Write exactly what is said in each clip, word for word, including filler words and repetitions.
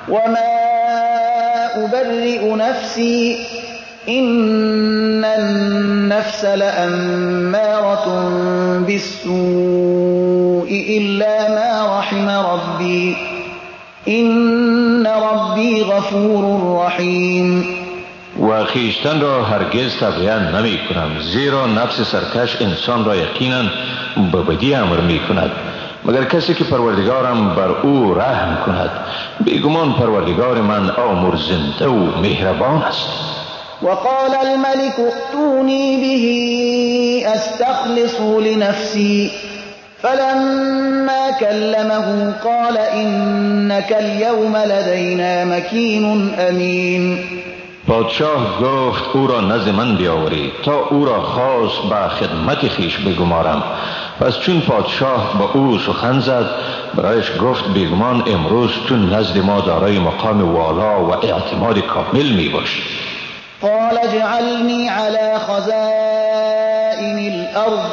وما أبرئ نفسي إن النفس لأمارة بالسوء إلا ما رحم ربي إن ربي غفور رحیم. و خویشتن را هرگز تبعیت نمی کنم، زیرا نفس سرکش انسان را یقینا به بدی امر می کند مگر کسی که پروردگارم بر او رحم کند. بیگمان پروردگار من آمرزنده و مهربان است. وقال الملك ائتوني به استخلصه لنفسي فلما كلمه قال إنك اليوم لدينا مكين أمين. پادشاه گفت او را نزد من بیاورید تا او را خواست به خدمت خویش بگمارم. پس چون پادشاه با او سخن زد برایش گفت بیگمان امروز تو نزد ما دارای مقام والا و اعتماد کامل می باشی. قال اجعلني على خزائن الأرض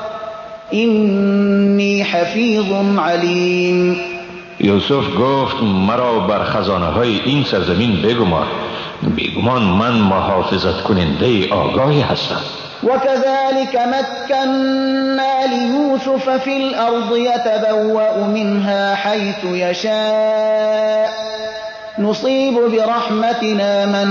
إني حفیظ علیم. یوسف گفت مرا بر خزانه های این سرزمین بگمار، بیگمان من محافظت کننده آگاهی هستم. وكذلك مكنا ليوسف في الأرض يتبوأ منها حيث يشاء نصيب برحمتنا من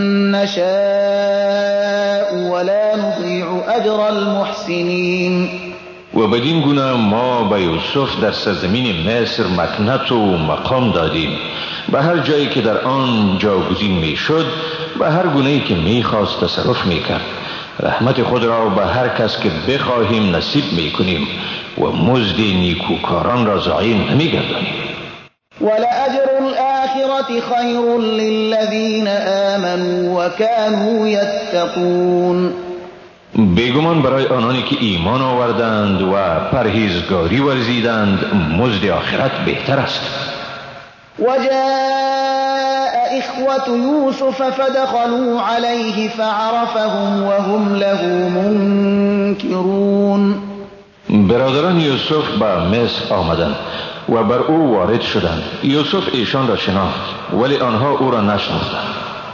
نشاء ولا نضيع أجر المحسنين. و بدین گونه ما به یوسف در سرزمین مصر مکنت و مقام دادیم، به هر جایی که در آن جاگزین می شد به هر گونه‌ای که می خواست تصرف می کرد. رحمت خود را به هر کس که بخواهیم نصیب می کنیم و مزد نیکوکاران را ضایع نمی گردانیم. ولأجر الآخرة خير للذين آمنوا وكانوا يتقون. بیگمان برای آنانی که ایمان آوردند و پرهیزگاری ورزیدند مزد آخرت بهتر است. وجاء إخوة يوسف فدخلوا عليه فعرفهم وهم له منكرون. برادران یوسف به مصر آمدند و بر او وارد شدند. یوسف ایشان را شناخت ولی آنها او را نشناختند.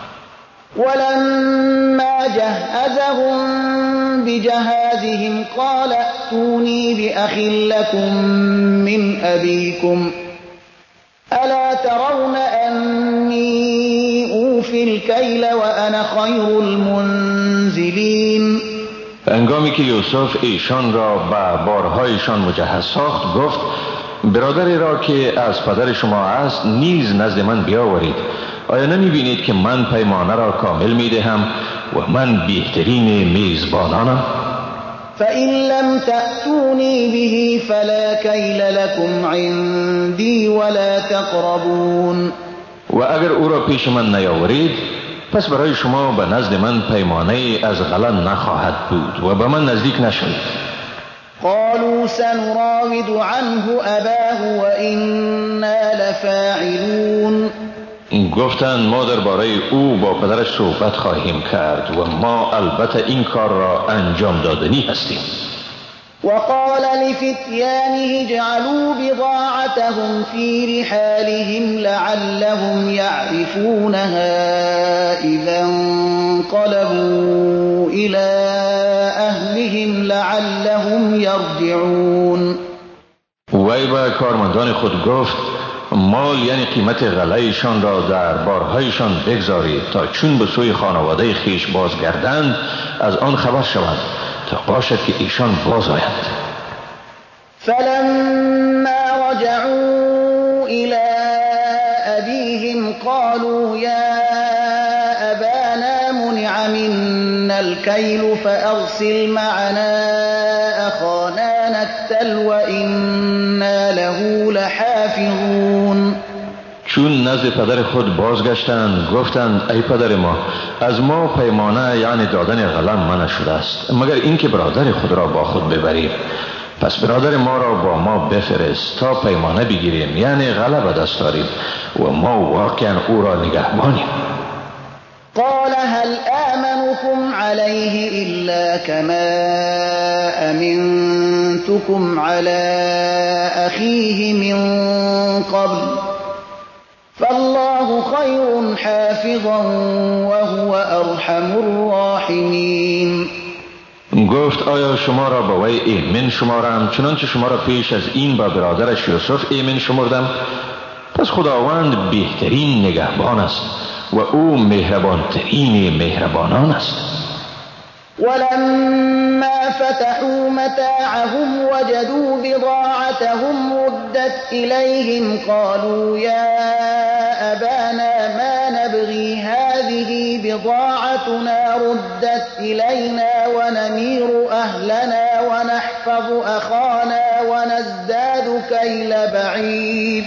ولما جهزهم بجهازهم قال ائتوني بأخ لكم من أبيكم ألا ترون أني أوفي الكيل وأنا خير المنزلين. هنگامی که یوسف ایشان را به بارهایشان مجهز ساخت گفت برادری را که از پدر شما است نیز نزد من بیاورید. آیا نمی بینید که من پیمانه را کامل می دهم و من بهترین میزبانانم؟ فإن لم تأتوني به فلا كيل لكم عندي ولا تقربون. و اگر او را پیش من نیاورید پس برای شما به نزد من پیمانه از غله نخواهد بود و به من نزدیک نشوید. قالوا سنراود عنه أباه وإنا لفاعلون. گفتند ما درباره او با پدرش صحبت خواهیم کرد و ما البته این کار را انجام دادنی هستیم. وقال لفتيانه اجعلوا بضاعتهم في رحالهم لعلهم يعرفونها إذا انقلبوا إلى أهلهم لعلهم يرجعون. وی به کارمندان خود گفت مال یعنی قیمت غله‌شان را در بارهایشان بگذارید تا چون به سوی خانواده خیش بازگردند از آن خبر شوند تا باشد که ایشان باز آیند. فلما رجعوا إلى أبيهم قالوا يا أبانا منع منا الكيل فأرسل معنا أخانا نكتل وإنا له لحافظون. چون نزد پدر خود بازگشتند گفتند ای پدر ما از ما پیمانه یعنی دادن غله منع شده است مگر اینکه برادر خود را با خود ببریم. پس برادر ما را با ما بفرست تا پیمانه بگیریم یعنی غله به دست آریم و ما واقعا او را نگهبانیم. قال هل آمنكم عليه إلا كما أمنتكم على أخيه من قبل فالله والله خير حافظا وهو ارحم الراحمین. گفت آیا شما را با وی ایمن شمارم چنانچه شما را پیش از این با برادرش یوسف ایمن شمردم؟ پس خداوند بهترین نگهبان است و او مهربانترین مهربانان است. ولما فتحوا متاعهم وجدوا بضاعتهم ردت إليهم قالوا يا أبانا ما نبغي هذه بضاعتنا ردت إلينا ونمير أهلنا ونحفظ أخانا ونزداد كيل بعير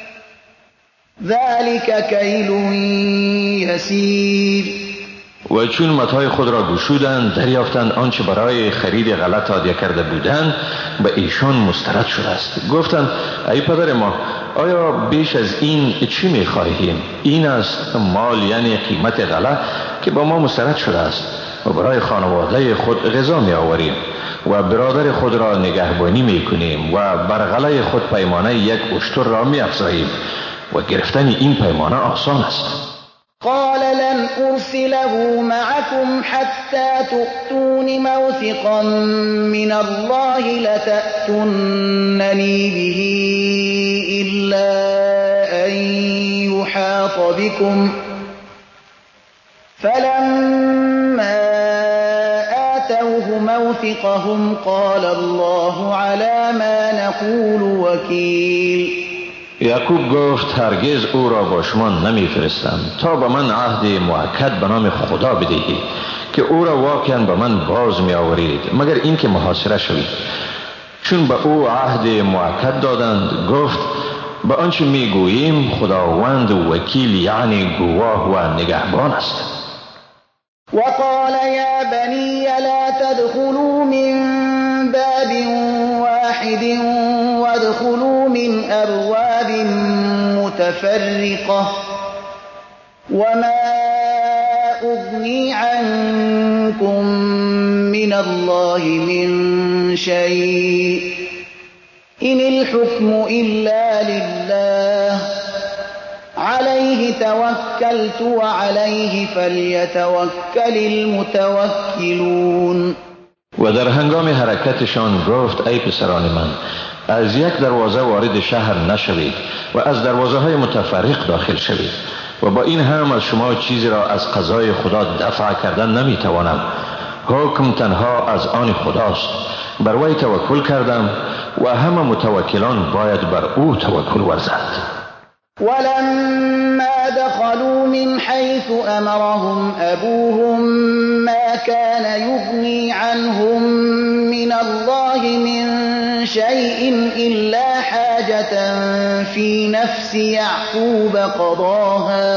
ذلك كيل يسير. و چون متاع خود را گشودند دریافتند آنچه برای خرید غلط هدیه کرده بودند به ایشان مسترد شده است. گفتند ای پدر ما آیا بیش از این چی می‌خواهیم؟ این است مال یعنی قیمت غلط که با ما مسترد شده است و برای خانواده خود غذا می آوریم و برادر خود را نگهبانی می کنیم و بر غله خود پیمانه یک اشتر را می افزاییم و گرفتن این پیمانه آسان است. قال لن أرسله معكم حتى تؤتون موثقا من الله لتأتونني به إلا أن يحاط بكم فلما آتوه موثقهم قال الله على ما نقول وكيل. یعقوب گفت هرگز او را با شما نمیفرستم تا به من عهد مؤکد به نام خدا بدهید که او را واقعا به من باز می آورید مگر اینکه محاصره شوید. چون به او عهد مؤکد دادند گفت به آنچه می گوییم خداوند وکیل یعنی گواه و نگهبان است. وقال يا بني لا تدخلوا من باب واحد وادخلوا من أبواب متفرقة وما أغني عنكم من الله من شيء إن الحكم إلا لله عليه توكلت وعليه فليتوكل المتوكلون. و در هنگام حرکتشان گفت ای پسران من از یک دروازه وارد شهر نشوید و از دروازه های متفرق داخل شوید و با این هم از شما چیزی را از قضای خدا دفع کردن نمیتوانم. حکم تنها از آن خداست. بر وی توکل کردم و همه متوکلان باید بر او توکل ورزند. ولما دخلوا من حيث أمرهم أبوهم ما كان يغني عنهم من الله من شيء إلا حاجة في نفس يعقوب قضاها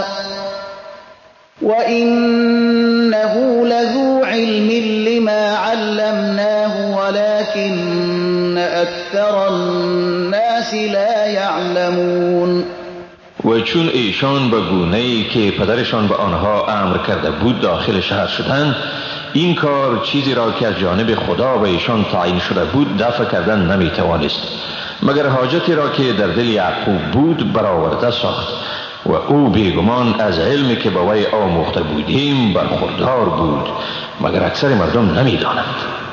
وإنه لذو علم لما علمناه ولكن أكثر الناس لا يعلمون. و چون ایشان به گونه‌ای که پدرشان به آنها امر کرده بود داخل شهر شدند این کار چیزی را که از جانب خدا به ایشان تعیین شده بود دفع کردن نمیتوانست مگر حاجتی را که در دل یعقوب بود برآورده ساخت و او بیگمان از علمی که به وی آموخته بودیم برخوردار بود مگر اکثر مردم نمیدانند.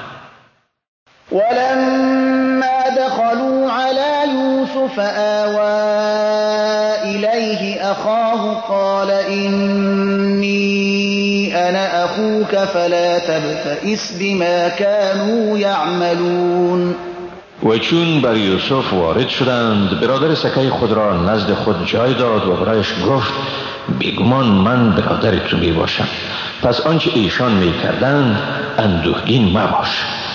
ولما دخلوا على يوسف آوى إليه أخاه قال إني أنا أخوك فلا تبتئس بما كانوا يعملون. و چون بر یوسف وارد شدند برادر سکه خود را نزد خود جای داد و برایش گفت بیگمان من برادر تو می باشم پس آنچه ایشان می کردند اندوهگین مباش.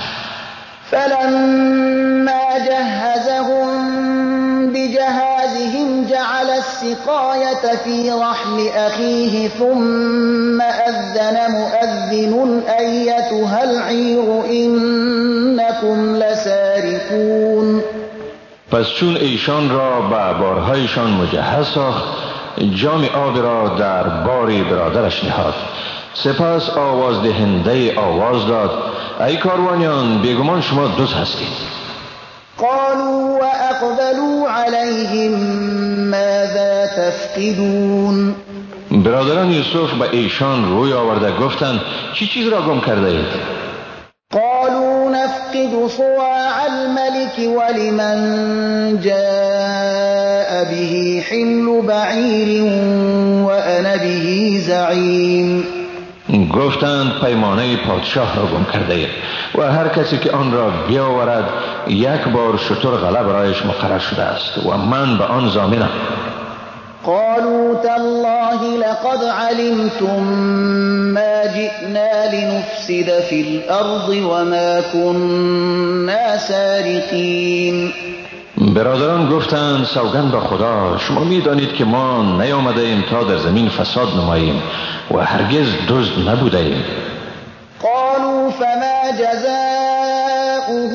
فلما جهزهم بجهازهم جعل السقاية في رحل أخيه ثم أذن مؤذن أيتها العير إنكم لسارقون. پس چون ایشان را به بارهایشان مجهز ساخت جام آب را در باری برادرش نهاد سپس آواز دهنده آواز داد ای کاروانیان بیگمان شما دزد هستید. قالوا وأقبلوا عليهم ماذا تفقدون. برادران یوسف به ایشان روی آورده گفتند چی چیز را گم کرده اید؟ قالوا نفقد صواع الملك ولمن جاء به حمل بعیر وأنا به زعیم. گفتند پیمانه پادشاه را گم کرده اید و هر کسی که آن را بیاورد یک بار شتر غلب رایش مقرر شده است و من به آن ضامنم. قالوا تالله لقد علمتم ما جئنا لنفسد في الأرض وما كنا سارقين. برادران گفتند سوگند به خدا شما می دانید که ما نیامده ایم تا در زمین فساد نماییم و هرگز دزد نبوده ایم. قالوا فما جزاؤه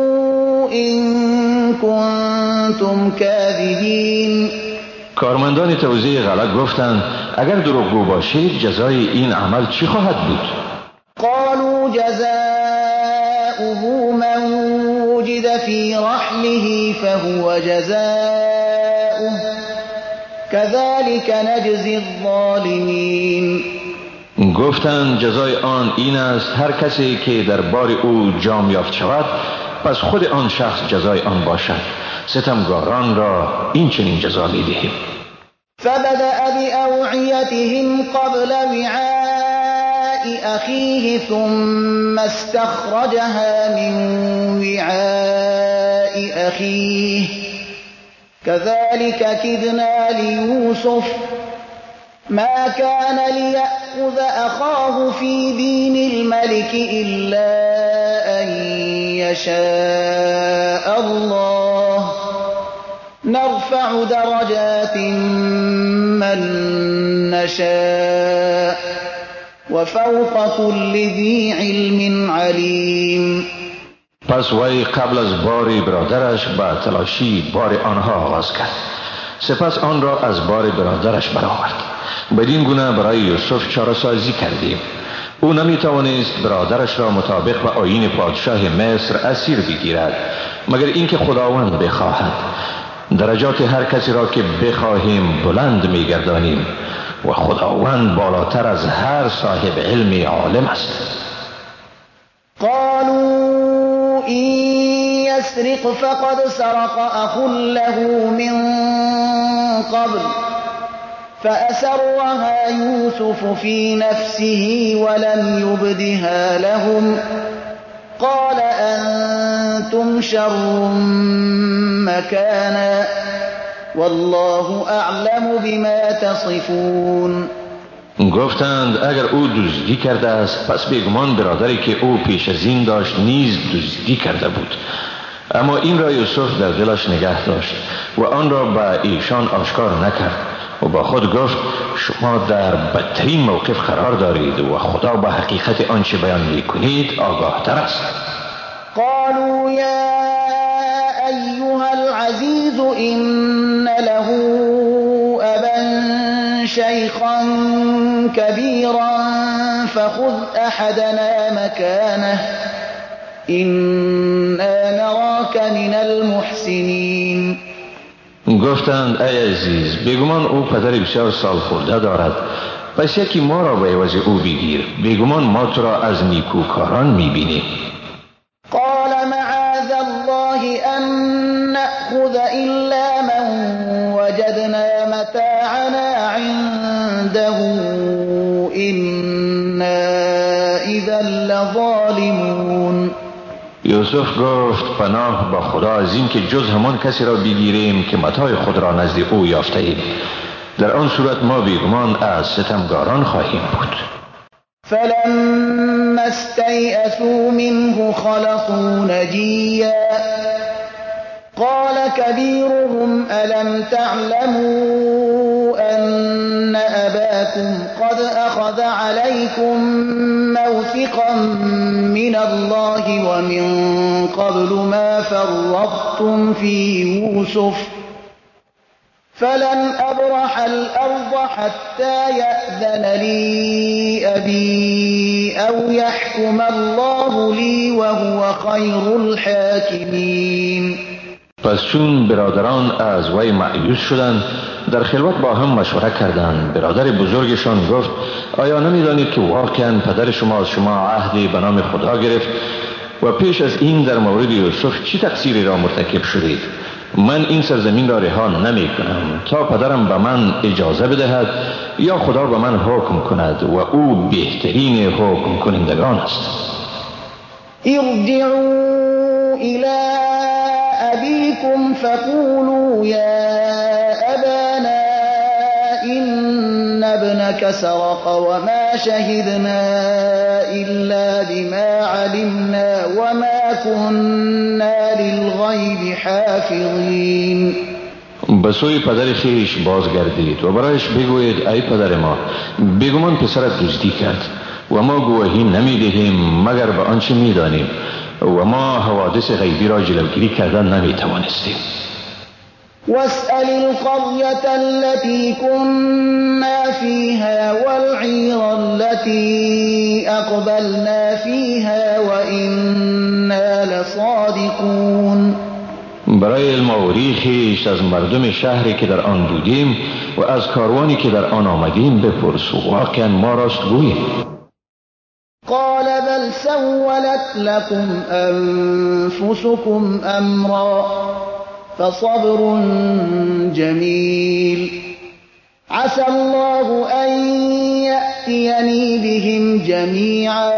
إن كنتم كاذبين. کارمندان توزیع غلط گفتند اگر دروغگو باشید جزای این عمل چی خواهد بود؟ قالوا جزاؤه من وجد في رحله فهو جزاؤه كذلك نجزي الظالمين. گفتند جزای آن این است هر کسی که در بار او جام یافت شود پس خود آن شخص جزای آن باشد. ستمگاران را این چنین جزا می‌دهیم. فبدأ بأوعيتهم قبل وعاء أخيه ثم استخرجها من وعاء أخيه كذلك كدنا ليوسف ما كان ليأخذ أخاه في دين الملك إلا أن يشاء الله نرفع درجات من نشاء وفوق كل ذي علم علیم. پس وی قبل از بار برادرش به تلاشی بار آنها آغاز کرد. سپس آن را از بار برادرش برآورد. بدین گونه برای یوسف چاره‌سازی کردیم. او نمیتوانست برادرش را مطابق به آیین پادشاه مصر اسیر بگیرد مگر اینکه خداوند بخواهد. درجات هر کسی را که بخواهیم بلند میگردانیم و خداوند بالاتر از هر صاحب علم عالم است. قالوا إن يسرق فقد سرق أخ له من قبل فأسرها يوسف في نفسه ولم يبدها لهم قال أنتم شر مكانا والله أعلم بما تصفون. گفتند اگر او دزدی کرده است پس بیگمان برادری که او پیش از این داشت نیز دزدی کرده بود. اما این را یوسف در دلش نگه داشت و آن را به ایشان آشکار نکرد و با خود گفت شما در بدترین موقف قرار دارید و خدا به حقیقت آنچه بیان میکنید آگاه تر است. قالوا یا ایها العزیز ان له ابا شیخا كبيرا فخذ احدنا مكانه إنا نراك من المحسنین. گفتند ای عزیز بیگمان او پدر بسیار سال خورده دارد پس یکی ما را به عوض او بگیر بیگمان ما تو را از نیکوکاران میبینیم. قال معاذ الله ان نأخذ الا من وجدنا متاعنا عنده إنا اذا لظالمون. یوسف گفت پناه با خدا از این که جز همان کسی را بگیریم که متاع خود را نزد او یافته ایم. در آن صورت ما بیگمان از ستمگاران خواهیم بود. فلما استيئسوا منه خلصوا نجيا قال كبيرهم ألم تعلموا أن أباكم قد أخذ عليكم موثقا من الله ومن قبل ما فرطتم في يوسف فلن أبرح الأرض حتى يأذن لي أبي أو يحكم الله لي وهو خير الحاكمين. پس چون برادران از وی مایوس شدند، در خلوت با هم مشوره کردند. برادر بزرگشان گفت: آیا نمی‌دانید که واقعا پدر شما از شما عهدی به نام خدا گرفت و پیش از این در مورد یوسف چی تقصیری را مرتکب شدید؟ من این سرزمین را رها نمی کنم تا پدرم به من اجازه بدهد یا خدا به من حکم کند و او بهترین حکم کنندگان است. ارجعوا الى ابيكم فقولوا يا ابانا ان ابنك سرق وما شهدنا الا بما علمنا وما كنا للغیب حافظین. به سوی پدر خیش بازگردید و برایش بگویید: ای پدر ما، بیگمان پسرت دزدی کرد و ما گواهی نمیدهیم مگر به آنچه میدانیم و ما حوادث غیبی را جلوگیری کردن نمیتوانستیم. واسأل القرية التي كنا فيها والعير التي أقبلنا فيها وإنا لصادقون. برای المعوری خیش از مردم شهری که در آن بودیم و از کاروانی که در آن آمدیم بپرس، واقعا ما راست گوییم. قال بل سولت لكم أنفسكم أمرا فصبر جميل عسى الله أن يأتيني بهم جميعا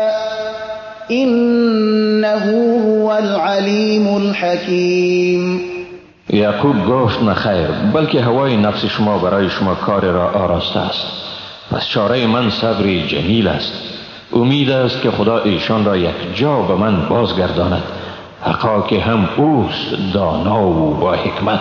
إنه هو العليم الحكيم. یعقوب گفت: نخیر، بلکه هوای نفس شما برای شما کار را آراسته است. پس چاره من صبر جمیل است. امید است که خدا ایشان را یک جا به من بازگرداند، حقا که هم اوست دانا و با حکمت.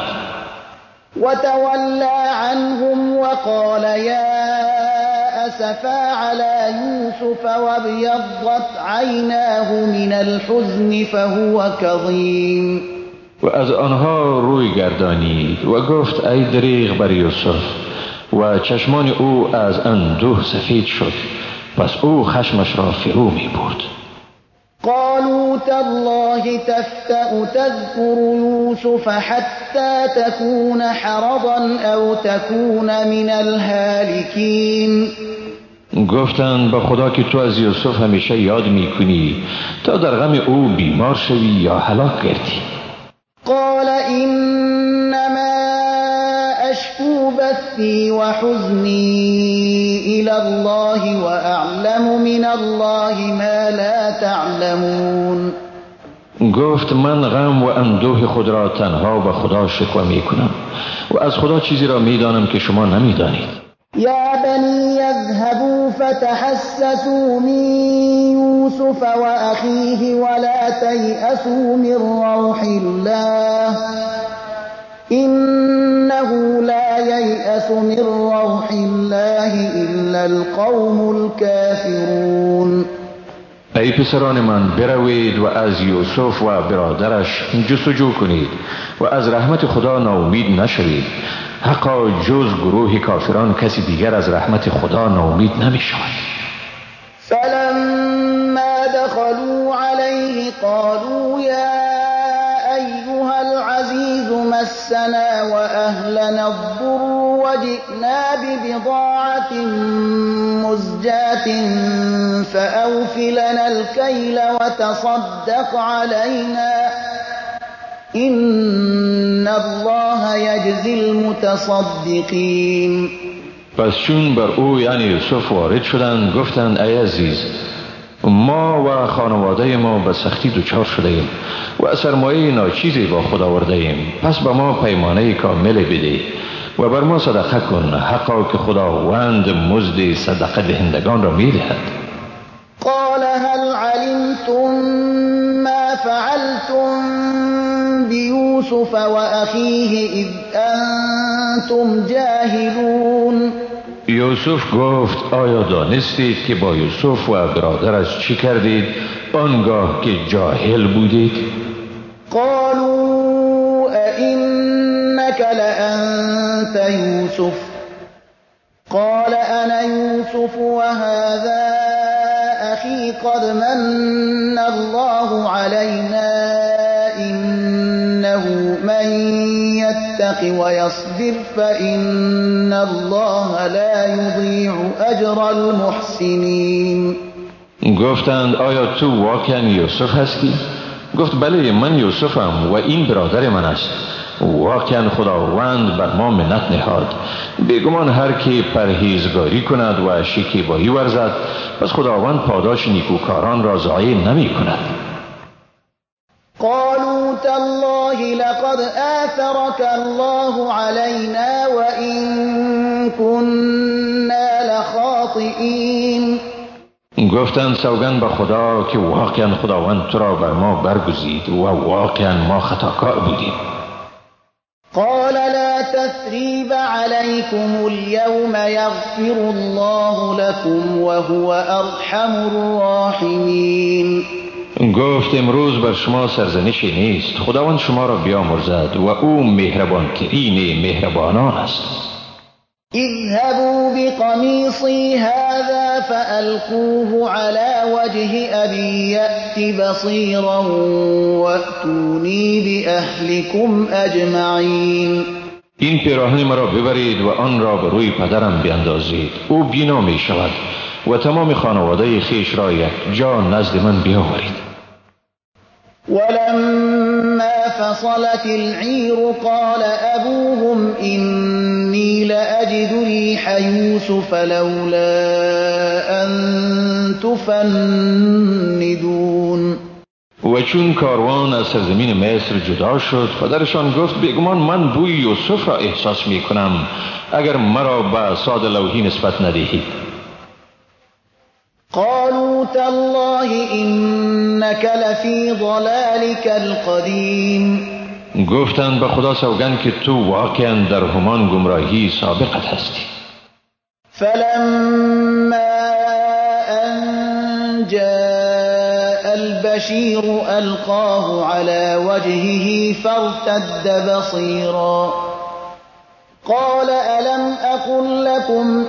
وتولى عنهم وقال يا أسفا على يوسف وابيضت عيناه من الحزن فهو كظيم. و از آنها روی گردانید و گفت: ای دریغ بر یوسف. و چشمان او از اندوه سفید شد، پس او خشمش را فرو می برد. قالوا تالله تفتأ تذكر يوسف حتى تكون حرضا أو تكون من الهالكين. گفتند: به خدا که تو از یوسف همیشه یاد می کنی تا در غم او بیمار شوی یا هلاک گردی. قال إنما أشكو بثي وحزني إلى الله وأعلم من الله ما لا تعلمون. گفت: من غم و اندوه خود را تنها به خدا شکوه می کنم و از خدا چیزی را می دانم که شما نمی دانید. يا بني يذهبوا فتحسسوا من يوسف وأخيه ولا تيأسوا من روح الله إنه لا ييأس من روح الله إلا القوم الكافرون. ای پسران من، بروید و از یوسف و برادرش جستجو کنید و از رحمت خدا ناامید نشوید، حقا جز گروه کافران کسی دیگر از رحمت خدا ناامید نمی شود. فلما دخلوا عليه قالوا يا أيها العزيز مسنا وأهلنا الضر وجئنا ببضاعة مزجاة فأوف لنا الكيل وتصدق علينا إن الله يجزي المتصدقين. پس چون بر او یعنی یوسف وارد شدند گفتند: ای عزیز، ما و خانواده ما به سختی دچار شده ایم و سرمایه ناچیزی با خود آورده ایم، پس به ما پیمانه کامل بده و بر ما صدقه کن، حقا که خداوند مزد صدقه دهندگان را می دهد. قال هل علمتم ما فعلتم بيوسف وأخيه إذ أنتم جاهلون. یوسف گفت: آیا دانستید که با یوسف و برادرش چی کردید آنگاه که جاهل بودید؟ قالوا أئنك لأنت يوسف قال أنا يوسف وهذا أخي قد من الله علينا إنه من يتق ويصبر فإن الله لا يضيع أجر المحسنين. گفتند آیا تو واقعا یوسف هستی؟ گفت بله من یوسفم و این برادر من است. واقعا خداوند بر ما منت نهاد. بیگمان هر که پرهیزگاری کند و شکیبایی ورزد پس خداوند پاداش نیکوکاران را ضایع نمی کند. قالوا تالله لقد آثرك الله علينا وإن كنا لخاطئين. گفتند سوگند به خدا که واقعا خداوند تو را بر ما برگزید و واقعا ما خطاکار بودیم. قال لا تثريب عليكم اليوم يغفر الله لكم وهو أرحم الراحمين. گفت امروز بر شما سرزنشی نیست، خداوند شما را بیامرزد و او مهربان ترین مهربانان است. اذهبوا بقميصي هذا فألقوه على وجه أبي يأت بصيرا وأتوني بأهلكم أجمعين. این پیراهن مرا ببرید و آن را به روی پدرم بیندازید، او بینا می شود و تمام خانواده خیش را یک جا نزد من بیاورید. ولما فصلت العير قال أبوهم إني لأجد ريح يوسف لولا أن تفندون. و چون کاروان از سرزمین مصر جدا شد پدرشان گفت بیگمان من بوی یوسف را احساس می کنم اگر مرا به ساد لوحی نسبت ندهید. قالوا تالله إنك لفي ضلالك القديم. گفتند به خدا سوگند که تو واقعا در همان گمراهی سابقت هستی. فلما أن جاء البشير ألقاه على وجهه فارتد بصيرا قال ألم أقل لكم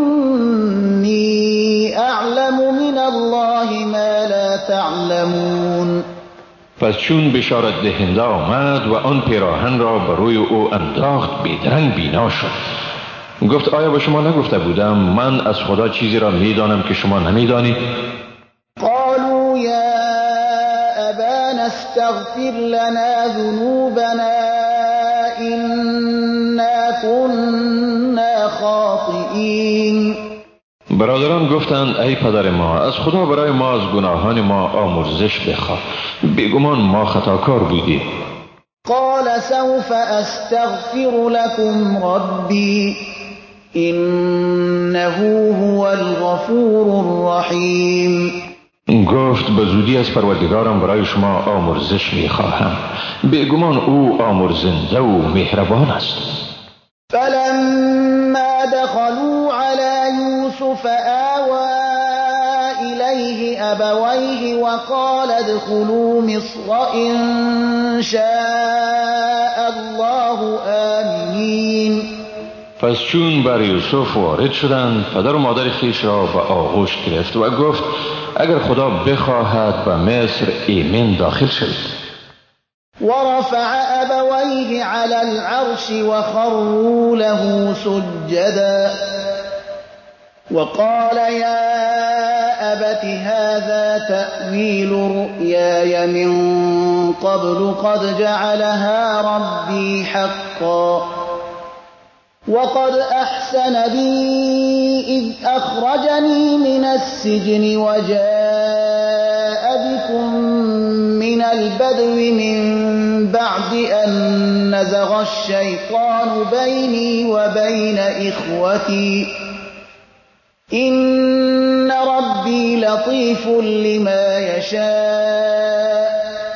إني أعلم من الله ما لا تعلمون. پس چون بشارت دهنده آمد و آن پیراهن را بر روی او انداخت بیدرنگ بینا شد. گفت آیا به شما نگفته بودم من از خدا چیزی را میدانم که شما نمیدانید؟ قالوا یا ابانا استغفر لنا ذنوبنا إنا كنا خاطئین. برادران گفتند ای پدر ما از خدا برای ما از گناهان ما آمرزش بخواه، بیگمان ما خطاکار بودیم. قال سوف استغفر لكم ربي إنه هو الغفور الرحیم. گفت به زودی از پروردگارم برای شما آمرزش میخواهم، بیگمان او آمرزنده و مهربان است. فلما دخلوا على يوسف آوى إليه أبويه وقال ادخلوا مصر إن شاء الله آمنين. پس چون بر یوسف وارد شدند پدر و مادر خویش را به آغوش گرفت و گفت اگر خدا بخواهد به مصر ایمن داخل شوید. ورفع أبويه على العرش وخروا له سجدا وقال يا أبت هذا تأويل رؤياي من قبل قد جعلها ربي حقا وقد أحسن بي إذ أخرجني من السجن وجاء بكم من البدو من بعد أن نزغ الشيطان بيني وبين إخوتي إن ربي لطيف لما يشاء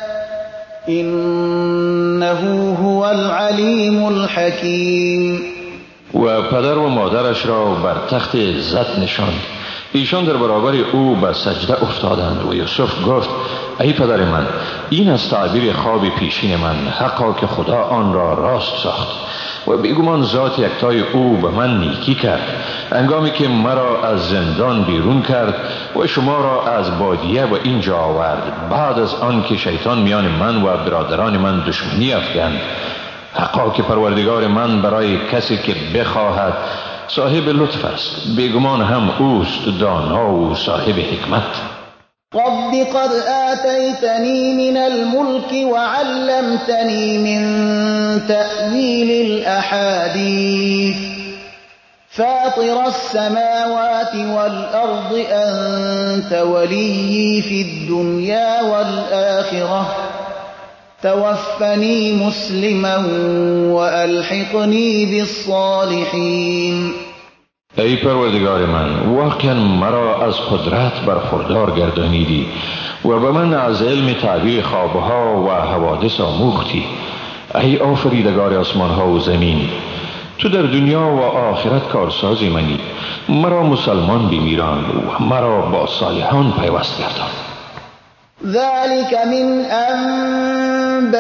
إنه هو العليم الحكيم. و پدر و مادرش را بر تخت عزت نشاند. ایشان در برابر او به سجده افتادند و یوسف گفت ای پدر من این از تعبیر خواب پیشین من، حقا که خدا آن را راست ساخت و بیگمان ذات یکتای او به من نیکی کرد انگامی که مرا از زندان بیرون کرد و شما را از بادیه و اینجا آورد بعد از آن که شیطان میان من و برادران من دشمنی افکند. حقا که پروردگار من برای کسی که بخواهد صاحب لطف است، بیگمان هم اوست دانا و صاحب حکمت. رب قد آتيتني من الملك وعلمتني من تأويل الأحاديث فاطر السماوات والأرض أنت ولي في الدنيا والآخرة توفني مسلما وألحقني بالصالحين. ای پروردگار من، واقعا مرا از قدرت برخوردار گردانیدی و به من از علم تعبیر خوابها و حوادث آموختی. ای آفریدگار آسمانها و زمین، تو در دنیا و آخرت کارساز منی. مرا مسلمان بمیران و مرا با صالحان پیوست گردان. ذلك من انباء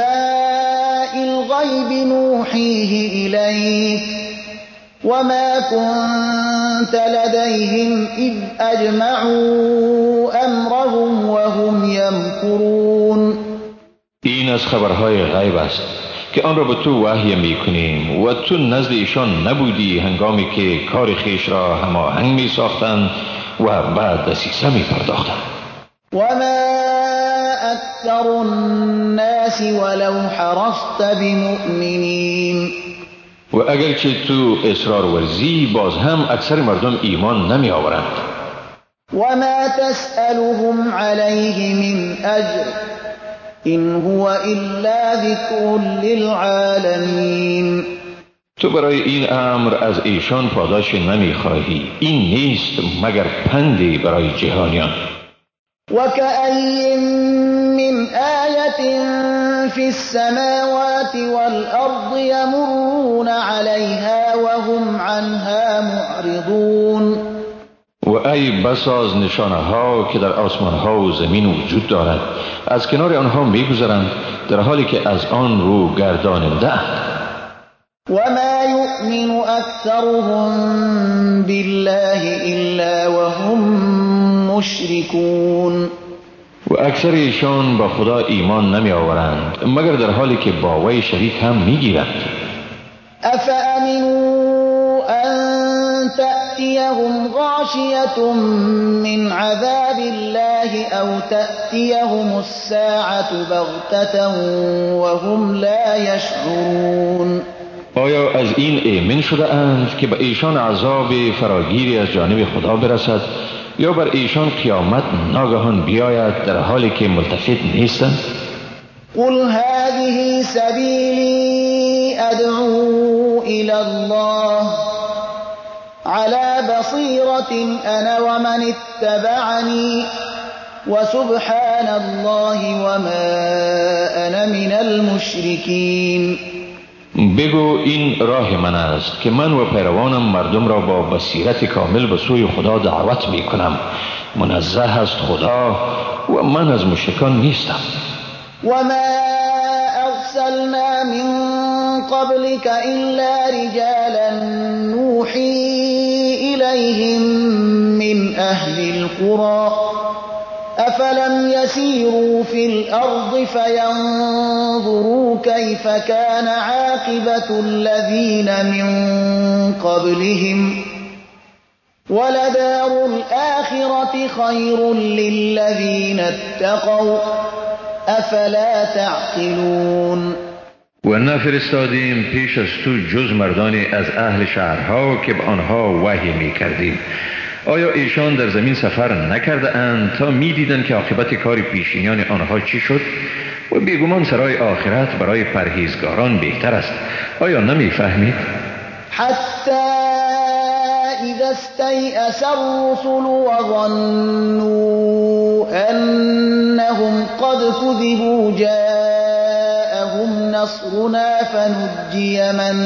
الغیب نوحیه الیک وما كنت لديهم إذ أجمعوا أمرهم وهم يمكرون. این از خبرهای غیب است که آن را به تو وحی میکنیم و تو نزد ایشان نبودی هنگامی که کار خیش را هماهنگ می ساختند و بعد دسیسه می پرداختند. وما أكثر الناس ولو حرصت بمؤمنين. و اگرچه تو اصرار ورزی باز هم اکثر مردم ایمان نمی آورند. وما تسألهم عليه من أجر إن هو إلا ذكر للعالمين. تو برای این امر از ایشان پاداش نمی خواهی، این نیست مگر پندی برای جهانیان. وكأين من آية في السماوات والأرض يمرون عليها وهم عنها معرضون. و ای بسا از نشانه ها که در آسمان ها و زمین وجود دارد، از کنار آنها میگذرند در حالی که از آن رو گرداننده اند. وما يؤمن أكثرهم بالله إلا وهم مشركون. و اکثر ایشان با خدا ایمان نمی آورند مگر در حالی که با وی شریک هم می گیرند. افامنوا ان تأتیهم غاشیة من عذاب الله او تأتیهم الساعة بغتة وهم لا يشعرون. آیا از این ایمن شده اند که به ایشان عذاب فراگیری از جانب خدا برسد یا بر ایشان قیامت ناگهان بیاید در حالی که ملتفت نیستند؟ قل هذه سبیلی ادعو الى الله على بصیرة انا ومن اتبعنی وسبحان الله وما انا من المشرکین. بگو این راه من است که من و پیروانم مردم را با بصیرت کامل به سوی خدا دعوت می کنم. منزه است خدا و من از مشرکان نیستم. وما ارسلنا من قبلك الا رجالا نوحی الیهم من اهل القرى افلم يسيروا في الارض فينظروا كيف كان عاقبة الذين من قبلهم ولدار الآخرة خير للذين اتقوا افلا تعقلون. و نفرستادیم پیش از تو جز مردانی از اهل شهرها که به آنها وحی می کردیم. آیا ایشان در زمین سفر نکرده اند تا می دیدند که عاقبت کار پیشینیان آنها چی شد؟ و بیگمان سرای آخرت برای پرهیزگاران بهتر است. آیا نمی فهمید؟ حتی اذا استیأس الرسل وظنوا انهم قد كذبوا جاءهم نصرنا فنجي من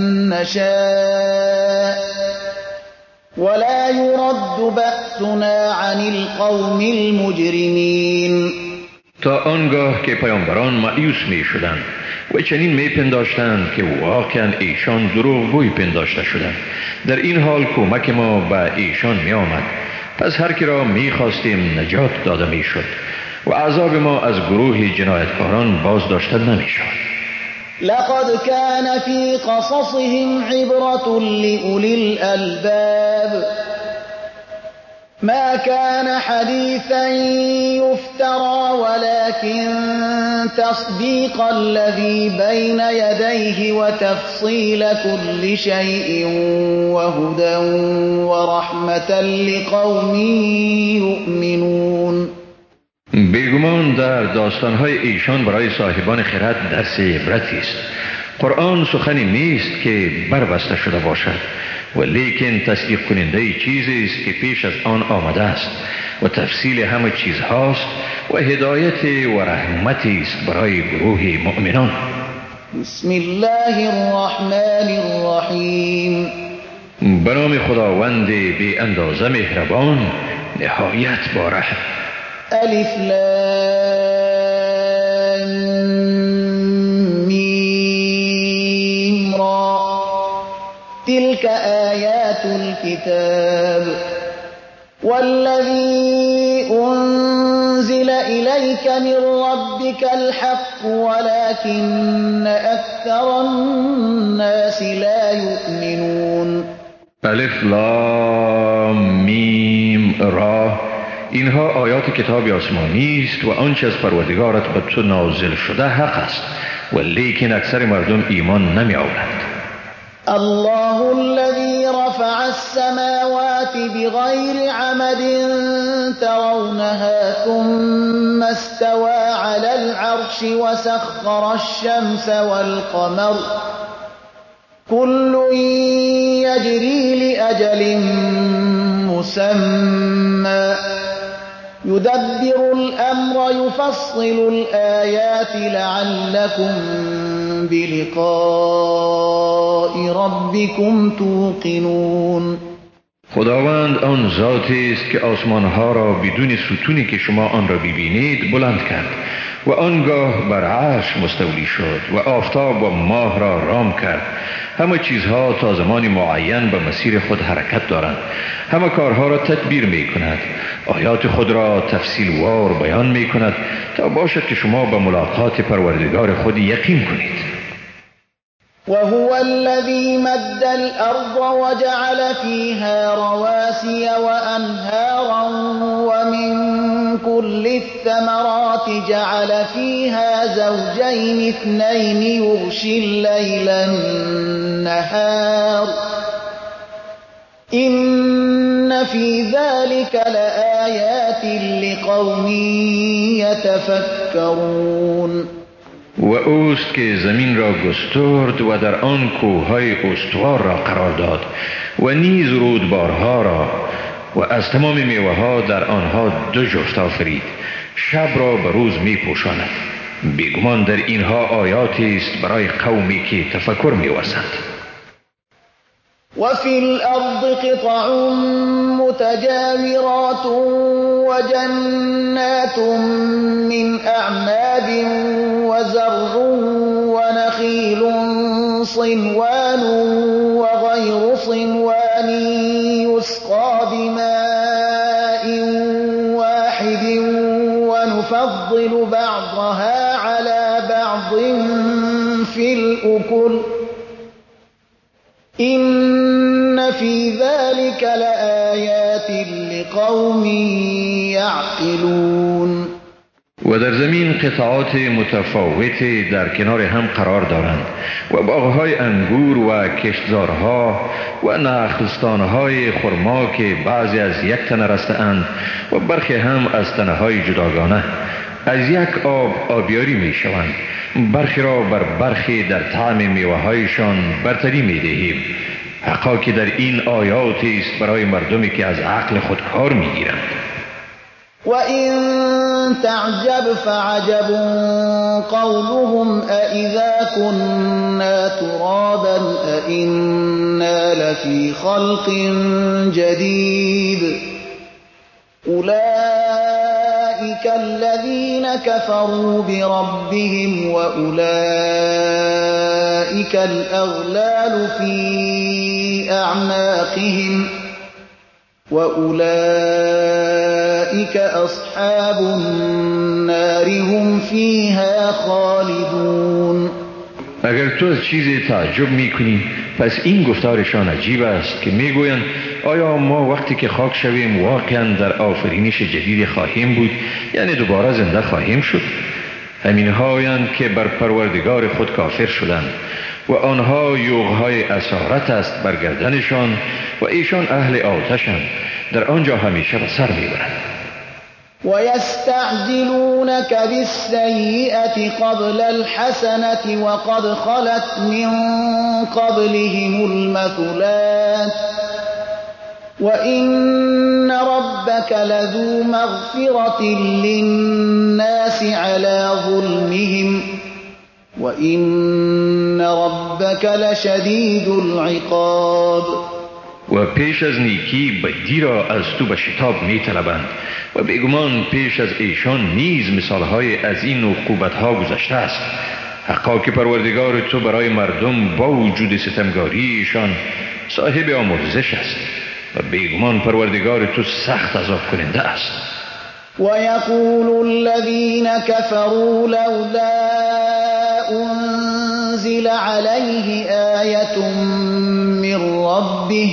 نشاء ولا يرد بأسنا عن القوم المجرمين. تا آنگاه که پیامبران مایوس می شدند و چنین می پنداشتند که واقعا ایشان دروغگوی پنداشته شدند، در این حال کمک ما به ایشان می آمد، پس هر کی را می خواستیم نجات داده می شد و عذاب ما از گروه جنایتکاران باز داشته نمی شد. لقد كان في قصصهم عبرة لأولي الألباب ما كان حديثا يفترى ولكن تصديق الذي بين يديه وتفصيل كل شيء وهدى ورحمة لقوم يؤمنون. بیگمان در داستانهای ایشان برای صاحبان خرد درس عبرتی است. قرآن سخنی نیست که بربسته شده باشد و لیکن تصدیق کننده چیزی است که پیش از آن آمده است و تفصیل همه چیزهاست و هدایت و رحمتی است برای گروه مؤمنان. بسم الله الرحمن الرحیم. به نام خداوند بی اندازه مهربان نهایت با رحم. الف لام میم را تلك آیات الكتاب والذي أنزل إليك من ربك الحق ولكن أكثر الناس لا يؤمنون. الف لام میم را اینها آیات کتاب آسمانی است و آنچه از پروردگارت به تو نازل شده حق است و لیکن اکثر مردم ایمان نمی آورند. الله الذي رفع السماوات بغير عمد ترونها ثم استوى على العرش وسخر الشمس والقمر كل يجري لأجل مسمى يدبر الأمر يفصل الآيات لعلكم بلقاء ربكم توقنون. خداوند آن ذاتی است که آسمانها را بدون ستونی که شما آن را ببینید بلند کرد و آنگاه بر عرش مستولی شد و آفتاب و ماه را رام کرد. همه چیزها تا زمان معین به مسیر خود حرکت دارند. همه کارها را تدبیر می کند. آیات خود را تفصیل وار بیان می کند تا باشد که شما به ملاقات پروردگار خود یقین کنید. وهو الذي مد الأرض وجعل فيها رواسي وأنهارا ومن كل الثمرات جعل فيها زوجين اثنين يغشي الليل النهار إن في ذلك لآيات لقوم يتفكرون. و اوست که زمین را گسترد و در آن کوههای استوار را قرار داد و نیز رودبارها را و از تمام میوه ها در آنها دو جفت آفرید. شب را به روز می پوشاند. بیگمان در اینها آیاتی است برای قومی که تفکر می ورزند. وفي الأرض قطع متجاورات وجنات من أعناب وزرع ونخيل صنوان وغير صنوان يسقى بماء واحد ونفضل بعضها على بعض في الأكل إن في ذلك لآيات لقوم يعقلون. و در زمین قطعات متفاوتی در کنار هم قرار دارند و باغهای انگور و کشتزارها و نخلستانهای خرما که بعضی از یک تنه رسته‌اند و برخی هم از تنه‌های جداگانه. از یک آب آبیاری می شوند. برخی را بر برخی در طعم میوه‌هایشان برتری می دهیم. حقا که در این آیاتی است برای مردمی که از عقل خود کار می گیرند. و این تعجب فعجب قولهم أإذا كنا ترابا أإنا لفي خلق جديد أولئك الذين كفروا بربهم وأولئك الأغلال في أعناقهم وأولئك أصحاب النار هم فيها خالدون. اگر تو از چیزی تعجب میکنی پس این گفتارشان عجیب است که میگویند آیا ما وقتی که خاک شویم واقعا در آفرینش جدید خواهیم بود، یعنی دوباره زنده خواهیم شد؟ همین هایند که بر پروردگار خود کافر شدند و آنها یوغهای اسارت است بر گردنشان و ایشان اهل آتشند، در آنجا همیشه به سر میبرند. وَيَسْتَعْجِلُونَكَ بِالسَّيِّئَةِ قَبْلَ الْحَسَنَةِ وَقَدْ خَلَتْ مِن قَبْلِهِمُ الْمَثُلَاتُ وَإِنَّ رَبَّكَ لَذُو مَغْفِرَةٍ لِلنَّاسِ عَلَى ظُلْمِهِمْ وَإِنَّ رَبَّكَ لَشَدِيدُ الْعِقَابِ. و پیش از نیکی بدی را از تو به شتاب می طلبند و بیگمان پیش از ایشان نیز مثالهای از این عقوبتها گذشته است. حقا که پروردگار تو برای مردم با وجود ستمگاریشان صاحب آمرزش است و بیگمان پروردگار تو سخت عذاب کننده است. وَيَقُولُ الَّذِينَ كَفَرُوا لَوْلَا أُنزِلَ عَلَيْهِ آيَةٌ مِّن رَّبِّهِ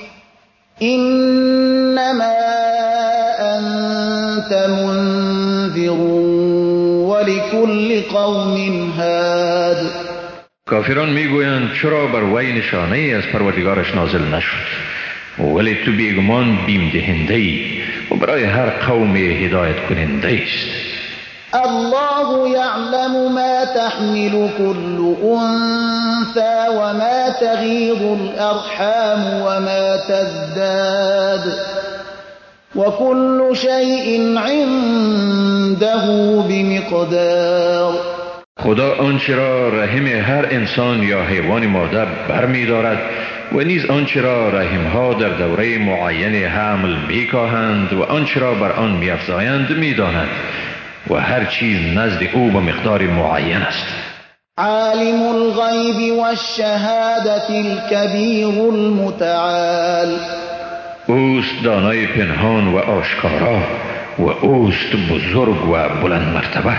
إِنَّمَا أَنتَ مُنذِرٌ وَلِكُلِّ قَوْمٍ هَادٍ. کافران میگویند چرا بر وی نشانه ای از پروردگارش نازل نشد؟ ولی تو بیگمان بیم دهنده ای و برای هر قوم هدایت کننده است. الله يعلم ما تحمل كل أنثى وما تغيض الأرحام وما تزداد وكل شيء عنده بمقدار. خدا آنچه را رحم هر انسان یا حیوان مادر برمی دارد و نیز آنچه را رحمها در دوره معین حمل می کاهند و آنچه را بر آن می افزایند می داند و هر چیز نزد او به مقدار معین است. عالم الغیب والشهادة الكبیر المتعال. اوست دانای پنهان و آشکارا و اوست بزرگ و بلند مرتبه.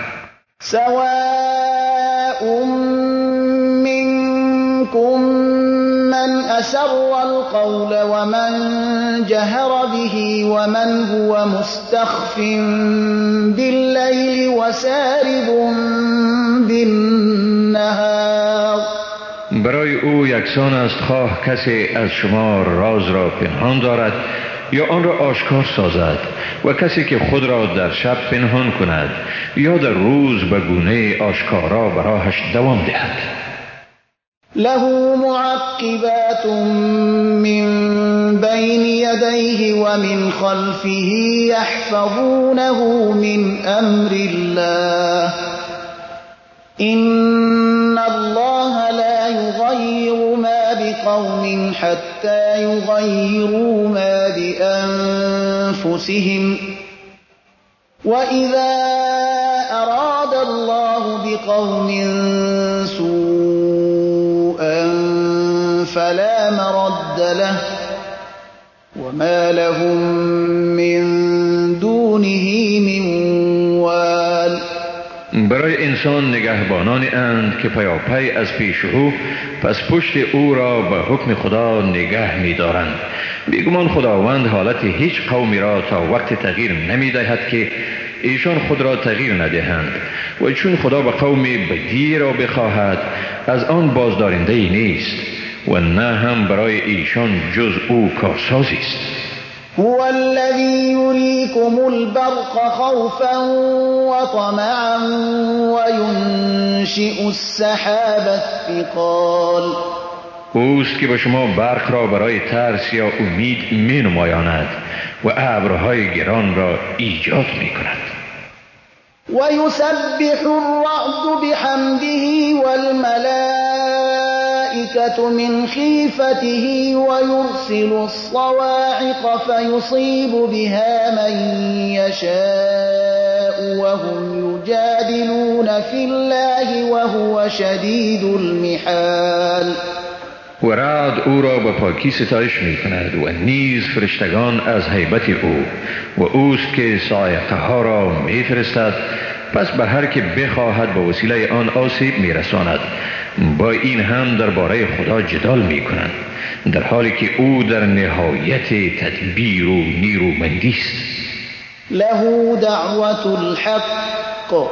سواء منكم من أسر القول ومن جهر به ومن هو مستخف بالليل وسارب بالنهار. برای او یکسان است خواه کسی از شما راز را پنهان دارد یا آن را آشکار سازد و کسی که خود را در شب پنهان کند یا در روز به گونه آشکارا براهش دوام دهد. له معقبات من بين يديه ومن خلفه يحفظونه من أمر الله إن الله لا يغير ما بقوم حتى يغيروا ما بأنفسهم وإذا أراد الله بقوم سوءا فلا مرد له وما لهم من دونه من وال. برای انسان نگهبانانی اند که پیاپی از پیش او پس پشت او را به حکم خدا نگه می دارند. بیگمان خداوند حالت هیچ قومی را تا وقت تغییر نمی دهد که ایشان خود را تغییر ندهند و چون خدا به قومی بدی را بخواهد از آن بازدارنده ای نیست و نه هم برای ایشان جز او کارسازی است. هو الذي يريكم البرق خوفا وطمعا وينشئ السحاب الثقال. اوست که به شما برق را برای ترس یا امید می نمایاند و ابرهای گران را ایجاد می کند. ويسبح الرعد بحمده والملائكة من خيفته ويرسل الصواعق فيصيب بها من يشاء وهم يجادلون في الله وهو شديد المحال. و رعد او را به پاکی ستایش می کند و نیز فرشتگان از هیبت او و اوست که صاعقه ها را می فرستد، پس به هر که بخواهد به وسیله آن آسیب می رساند. با این هم درباره خدا جدال می کنند، در حالی که او در نهایت تدبیر و نیرومندی است. له دعوة الحق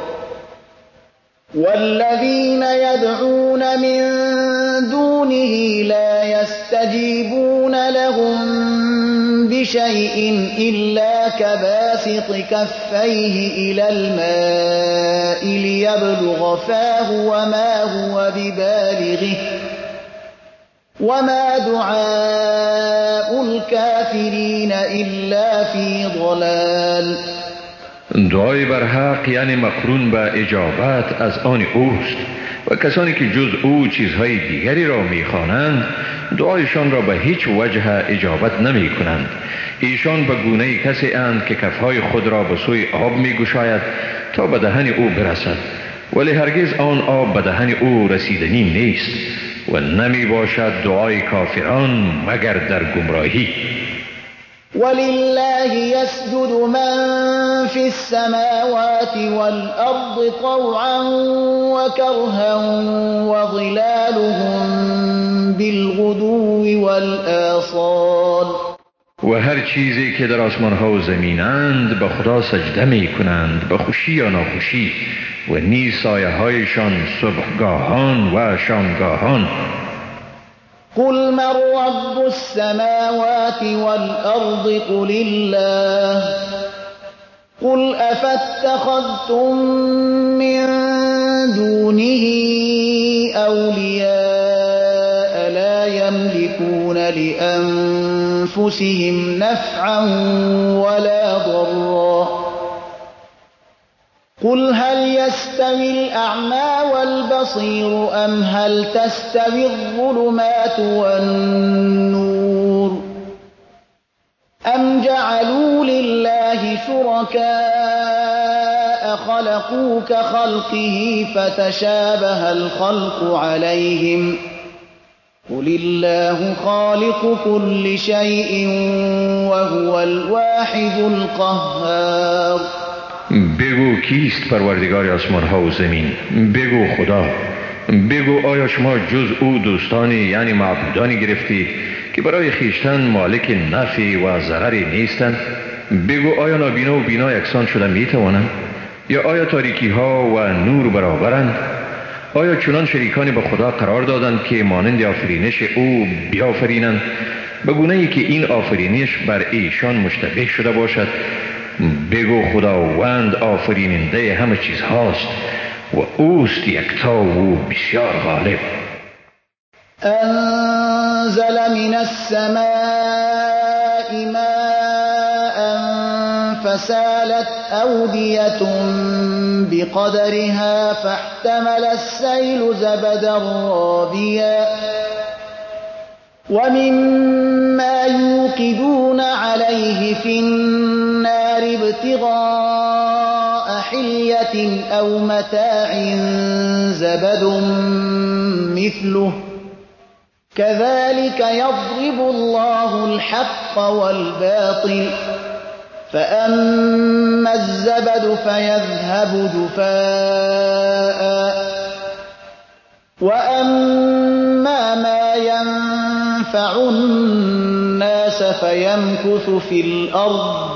والذين يدعون من دونه لا يستجيبون لهم بشيء إلا كباسط كفيه إلى الماء ليبلغ فاه وما هو ببالغه وما دعاء الكافرين إلا في ضلال. دعای بر حق یعنی مقرون به اجابت از آن اوست و کسانی که جز او چیزهای دیگری را میخوانند دعایشان را به هیچ وجه اجابت نمی کنند. ایشان به گونه کسی اند که کفهای خود را به سوی آب می گشاید تا به دهن او برسد، ولی هرگز آن آب به دهن او رسیدنی نیست و نمی باشد دعای کافران مگر در گمراهی. ولله يسجد من في السماوات والأرض طوعا وكرها وظلالهم بالغدو والآصال. و هر چیزی که در آسمان ها و زمینند به خدا سجده می کنند، به خوشی یا ناخوشی، و نیز سایه هایشان صبحگاهان و شامگاهان. قل من رب السماوات والأرض قل الله قل أفاتخذتم من دونه أولياء لا يملكون لأنفسهم نفعا ولا ضرا قل هل يستوي الأعمى والبصير أم هل تستوي الظلمات والنور أم جعلوا لله شركاء خلقوا كخلقه فتشابه الخلق عليهم قل الله خالق كل شيء وهو الواحد القهار. بگو کیست پروردگار آسمان ها و زمین؟ بگو خدا. بگو آیا شما جز او دوستانی یعنی معبودانی گرفتید که برای خیشتن مالک نفع و ضرری نیستند؟ بگو آیا نابینا و بینا یکسان شده می توانند؟ یا آیا تاریکی ها و نور برابرند؟ آیا چنان شریکانی به خدا قرار دادند که مانند آفرینش او بیافرینند به گونه‌ای که این آفرینش بر ایشان مشتبه شده باشد؟ بگو خداوند آفریننده همه چیز هاست و اوست یکتا و بسیار غالب. انزل من السماء ماء فسالت أودية بقدرها فاحتمل السيل زبدا رابيا ومما يوقدون عليه في النار ابتغاء حلية أو متاع زبد مثله كذلك يضرب الله الحق والباطل فأما الزبد فيذهب جفاء وأما ما ينفع الناس فيمكث في الأرض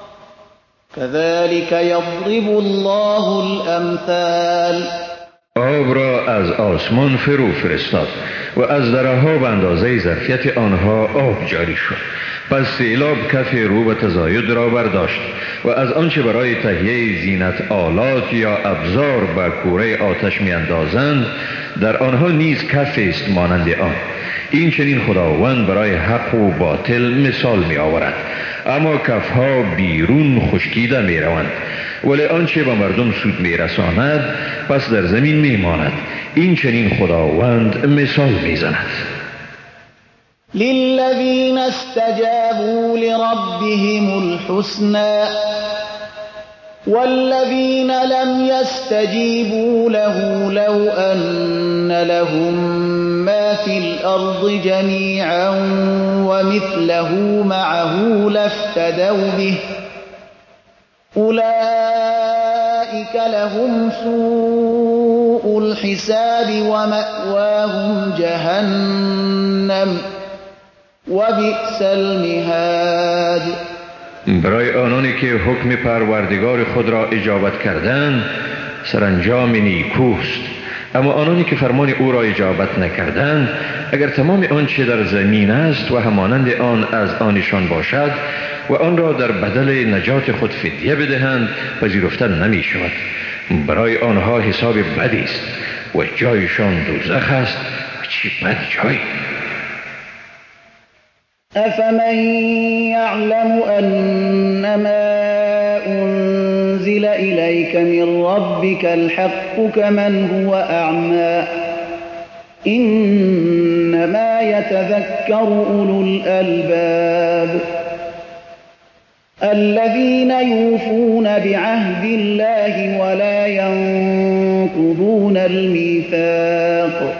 كذلك يضرب الله الأمثال. آب را از آسمان فرو فرستاد و از دره‌ها به اندازه ظرفیت آنها آب جاری شد. پس سیلاب کف رو به تزاید را برداشت و از آنچه برای تهیه زینت آلات یا ابزار به کوره آتش می اندازند در آنها نیز کف است مانند آن. این چنین خداوند برای حق و باطل مثال می آورد، اما کفها بیرون خشکیده می روند، ولی آنچه به مردم سود می رساند پس در زمین می ماند. این چنین خداوند مثال می زند. للذين استجابوا لربهم الحسنى والذين لم يستجيبوا له لو أن لهم ما في الأرض جميعا ومثله معه لافتدوا به أولئك لهم سوء الحساب ومأواهم جهنم وبئس المهاد. برای آنانی که حکم پروردگار خود را اجابت کردند سرانجام نیکوست، اما آنانی که فرمان او را اجابت نکردند اگر تمام آنچه در زمین است و همانند آن از آنشان باشد و آن را در بدل نجات خود فدیه بدهند پذیرفتن نمی شود. برای آنها حساب بدی است و جایشان دوزخ است و چه بد جایی. أفمن يعلم أنما أنزل إليك من ربك الحق كمن هو أعمى إنما يتذكر أولو الألباب الذين يوفون بعهد الله ولا ينقضون الميثاق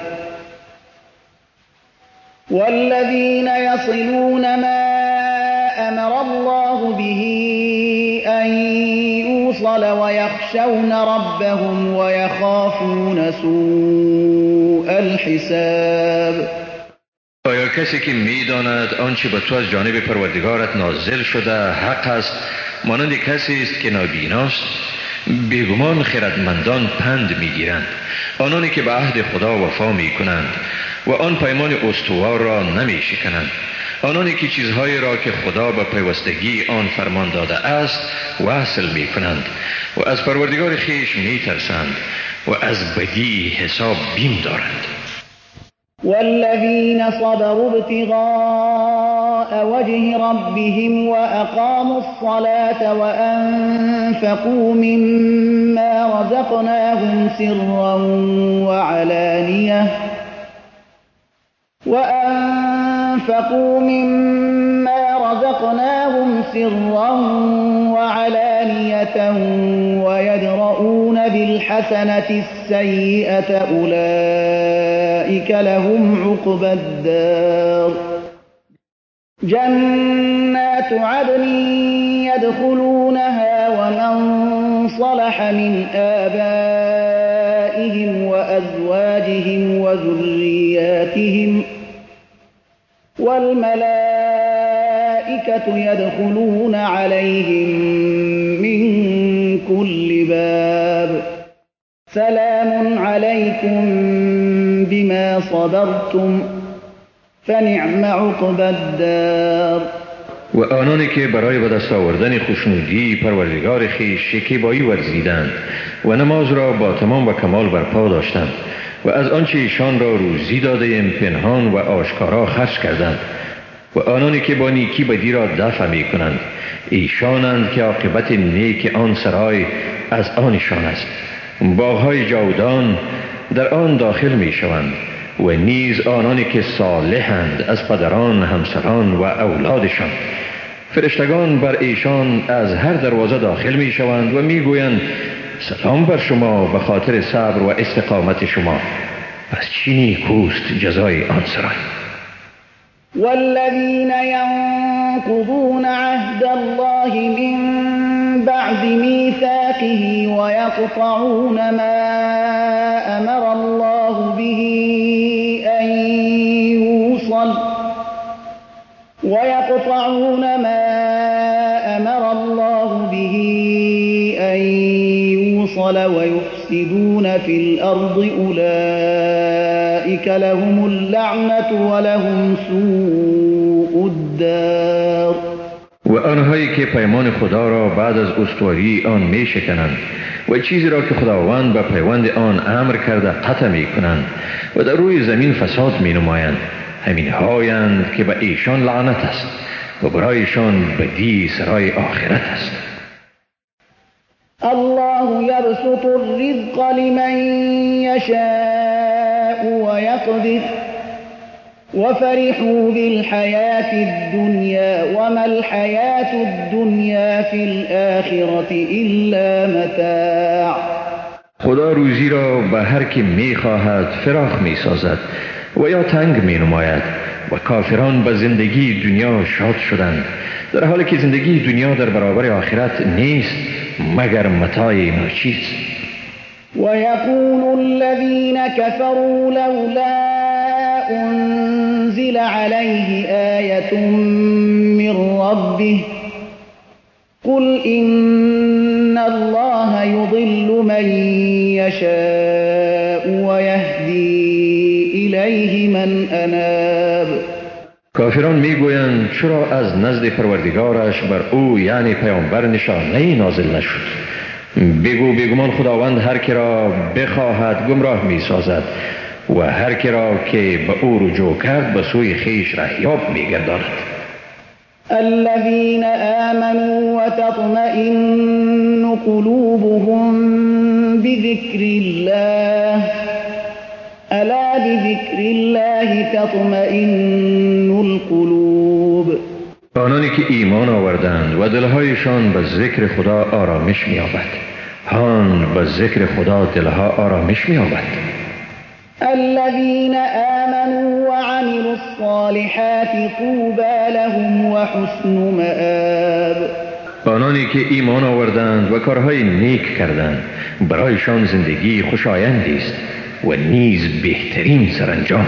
والذين يصلون ما أمر الله به أن يوصل ويخشون ربهم ويخافون سوء الحساب. آیا کسی که می‌داند آنچه به تو از جانب پروردگارت نازل شده حق است مانند کسی است که نابیناست؟ بیگمان خردمندان پند می‌گیرند، آنانی که به عهد خدا وفا می‌کنند و آن پیمان استوار را نمی‌شکنند، آنانی که چیزهایی را که خدا به پیوستگی آن فرمان داده است وصل می‌کنند و از پروردگار خویش می‌ترسند و از بدی حساب بیم دارند. والذين صبروا ابتغاء وجه ربهم وأقاموا الصلاة وأنفقوا مما رزقناهم سرا وعلانية وأنفقوا مما رزقناهم سرا وعلانية ويدرؤون بالحسنة السيئة أولئك لهم عقبى الدار جنات عدن يدخلونها ومن صلح من آبائهم وأزواجهم وذرياتهم والملائكة يدخلون عليهم من كل باب سلام عليكم بما صبرتم فنعم عقبى الدار. و آنانی که برای به دست آوردن خوشنودی پروردگار خویش شکیبایی ورزیدند و نماز را با تمام و کمال برپا داشتند و از آنچه ایشان را روزی داده ایم پنهان و آشکارا خرج کردند و آنانی که با نیکی بدی را دفع می کنند ایشانند که عاقبت نیک آن سرای از آنشان است. باغ‌های جاودان در آن داخل می شوند و نیز آنانی که صالحند از پدران، همسران و اولادشان. فرشتگان بر ایشان از هر دروازه داخل می شوند و می گویند سلام بر شما به خاطر صبر و استقامت شما، پس چه نیکوست جزای آن سرای. والذين ينقضون عهد الله من بعد ميثاقه ويقطعون ما أمر الله به أن يوصل ويقطعون ما أمر الله به أن يوصل ويفسدون في الأرض أولئك لهم اللعنة ولهم سوء الدار. و آنهایی که پیمان خدا را بعد از استواری آن می شکنند و چیزی را که خداوند به پیوند آن امر کرده قطع می کنند و در روی زمین فساد می نمایند، همین هایند که به ایشان لعنت است و برایشان بدی سرای آخرت است. الله يبسط الرزق لمن يشاء ويقدر وفرحوا بالحياة الدنيا وما الحياة الدنیا فی الآخرة الا متاع. خدا روزی را به هر که می خواهد فراخ می سازد و یا تنگ می نماید و کافران به زندگی دنیا شاد شدند، در حالی که زندگی دنیا در برابر آخرت نیست مگر متاع ناچیز. ويقول الذين كفروا لولا أنزل عليه آية من ربه قل إن الله يضل من يشاء ويهدي إليه من أناب. کافران میگویند چرا از نزد پروردگارش بر او یعنی پیامبر نشانه‌ای نازل نشد؟ بگو بیگمان خداوند هر که را بخواهد گمراه می سازد و هر که را که به او رجوع کرد به سوی خیش رهیاب می گرداند. الذين آمنوا وتطمئن قلوبهم بذكر الله الا بذكر الله تطمئن القلوب. آنانی که ایمان آوردند و دلهایشان به ذکر خدا آرامش می‌یابد. هان به ذکر خدا دلها آرامش می‌یابد. الذين آمنوا وعملوا الصالحات طوبى لهم وحسن مآب. آنانی که ایمان آوردند و کارهای نیک کردند برایشان زندگی خوشایندی است و نیز بهترین سرانجام.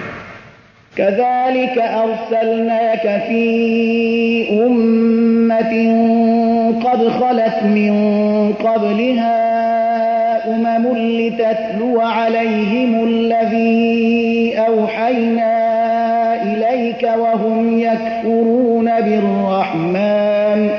كذلك أرسلناك في أمة قد خلت من قبلها أمم لتتلو عليهم الذي أوحينا إليك وهم يكفرون بالرحمن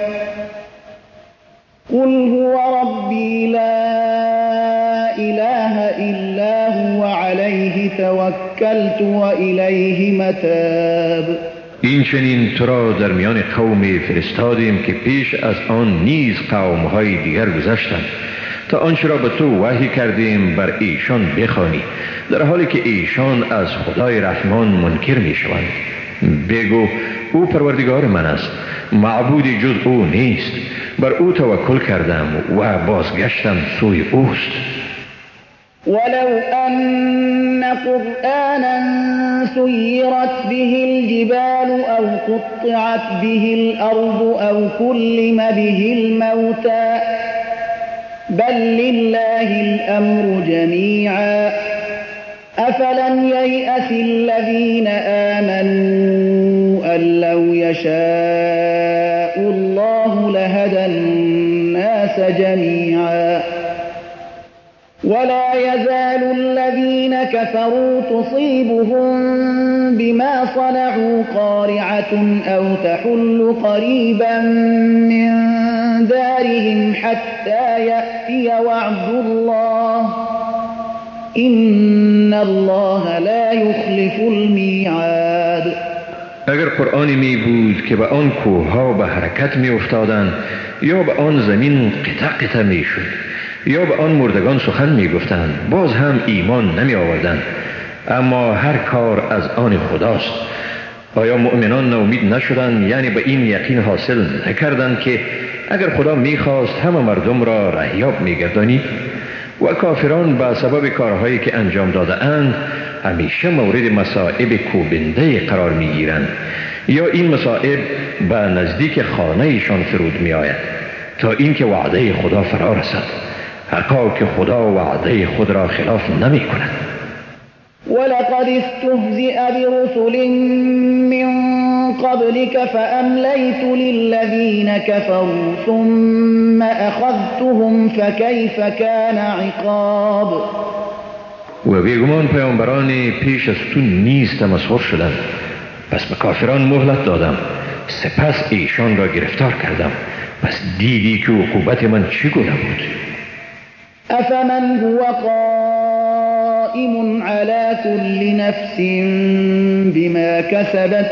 قل هو ربي لا إله إلا هو عليه توكلت وإلیه متاب. این چنین تو را در میان قومی فرستادیم که پیش از آن نیز قوم‌های دیگر گذشتند تا آنچه را به تو وحی کردیم بر ایشان بخوانی، در حالی که ایشان از خدای رحمان منکر می شوند. بگو او پروردگار من است، معبودی جز او نیست، بر او توکل کردم و بازگشتم سوی اوست. ولو أن قرآنا سيرت به الجبال أو قطعت به الأرض أو كلم به الموتى بل لله الأمر جميعا أفلم ييأس الذين آمنوا أن لو يشاء الله لهدى الناس جميعا ولا يزال الذين كفروا تصيبهم بما صنعوا قارعة أو تحل قريبا من دارهم حتى يأتي وعد الله إن الله لا يخلف الميعاد. اگر قرآنی می بود که به آن کوهها به حرکت می افتادند یا به آن زمین قطع قطع می شد یا به آن مردگان سخن می گفتند باز هم ایمان نمی آوردند. اما هر کار از آن خداست. آیا مؤمنان ناامید نشدند؟ یعنی به این یقین حاصل نکردند که اگر خدا می خواست همه مردم را رهیاب می گردانید؟ و کافران به سبب کارهایی که انجام داده اند همیشه مورد مصائب کوبنده قرار می گیرند یا این مصائب به نزدیک خانه ایشان فرود می آید تا اینکه وعده خدا فرا رسد. حقا که خدا وعده خود را خلاف نمی کند. ولقد استهزئ برسل من قبلك فأمليت للذين كفروا ثم أخذتهم فكيف كان عقاب. و بیگمان پیامبران پیش از تو نیز تمسخر شدند، پس به کافران مهلت دادم سپس ایشان را گرفتار کردم، پس دیدی که عقوبت من چگونه بود. أفمن هو قائم على كل نفس بما كسبت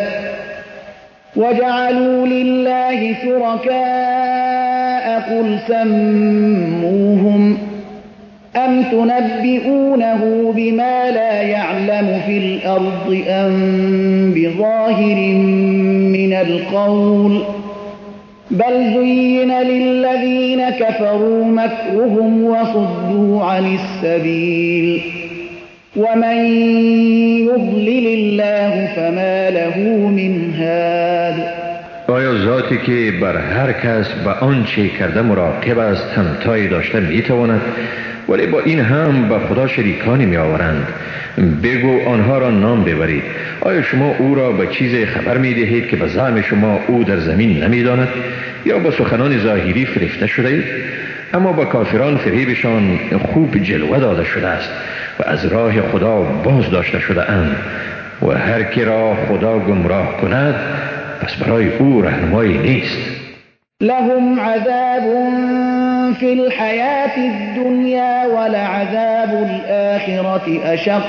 وجعلوا لله شركاء قل سموهم أم تنبئونه بما لا يعلم في الأرض أم بظاهر من القول بل زين للذين كفروا مكرهم وصدوا عن السبيل ومن یضلل الله فما له من هاد. آیا ذاتی که بر هر کس به آنچه کرده مراقب است همتایی داشته میتواند؟ ولی با این هم به خدا شریکانی می آورند. بگو آنها را نام ببرید. آیا شما او را به چیز خبر می دهید که به زعم شما او در زمین نمی داند؟ یا با سخنان ظاهری فریفته شده اید؟ اما با کافران فریبشان خوب جلوه داده شده است و از راه خدا باز داشته شده اند و هر کی را خدا گمراه کند پس برای او رهنمایی نیست. لهم عذاب في الحياة الدنيا ولعذاب الآخرة أشق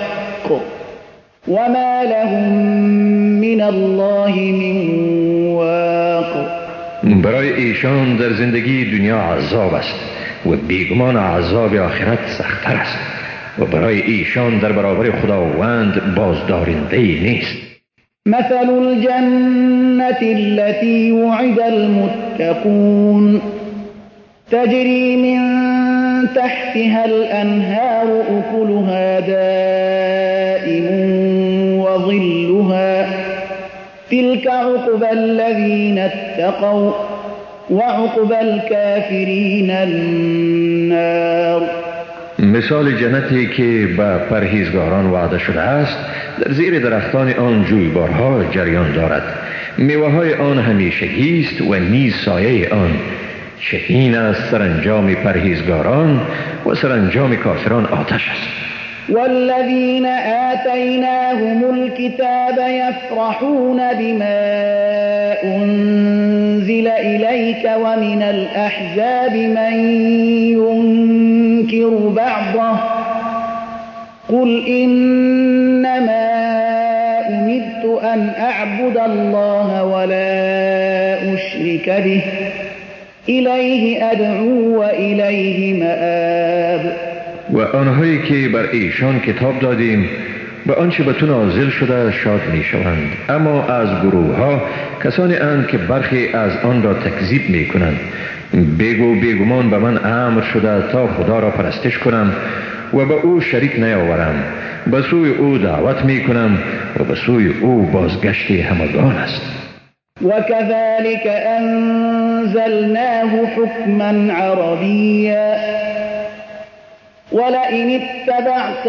وما لهم من الله من واق. برای ایشان در زندگی دنیا عذاب است و بیگمان عذاب آخرت سخت‌تر است و برای ایشان در برابر خداوند بازدارنده نیست. مثل الجنة التي وعد المتقون تجري من تحتها الأنهار أكلها دائم وظلها تلك عقبى الذين اتقوا وعقبى الكافرين النار. مثال جنتی که به پرهیزگاران وعده شده است در زیر درختان آن جویبارها جریان دارد، میوه های آن همیشگی است و نیز سایه آن. چه این است سرانجام پرهیزگاران و سرانجام کافران آتش است. والذين آتيناهم الكتاب يفرحون بما أنزل إليك ومن الأحزاب من ينكر بعضه قل إنما أمرت أن أعبد الله ولا أشرك به إليه أدعو وإليه مآب. و آنهایی که بر ایشان کتاب دادیم به آنچه به تو نازل شده شاد می شوند، اما از گروه ها کسانی اند که برخی از آن را تکذیب می کنند. بگو بیگمان به من امر شده تا خدا را پرستش کنم و به او شریک نیاورم. به سوی او دعوت می کنم و به سوی او بازگشت همگان است. وكذلك أنزلناه حكما عربيا ولئن اتبعت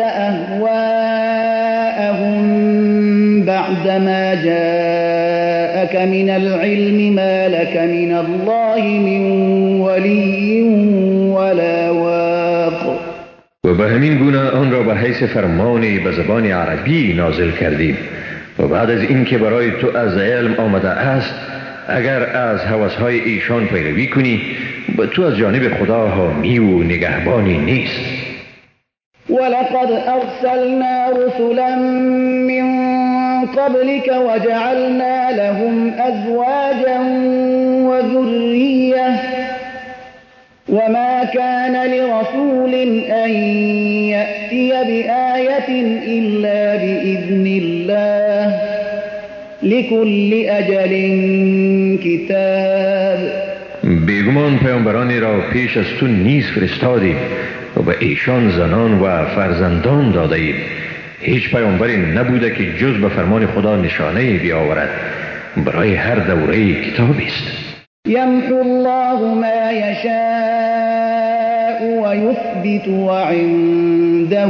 أهواءهم بعدما جاءك من العلم ما لك من الله من ولي ولا واق. و به همین گونه آن را به حیث فرمانی به زبان عربی نازل کردیم و بعد از این که برای تو از علم آمده است اگر از هوسهای ایشان پیروی کنی به تو از جانب خدا حامی و نگهبانی نیست. ولقد أرسلنا رسلا من قبلك وجعلنا لهم أزواجا وذرية وما كان لرسول أن يأتي بآية إلا بإذن الله لكل أجل كتاب. بیگمان پیامبرانی را پیش از تو نیز فرستادیم و به ایشان زنان و فرزندان داده ایم. هیچ پیامبری نبوده که جز به فرمان خدا نشانه بیاورد. برای هر دوره کتابی است. یمحو الله ما یشاء و یثبت وعنده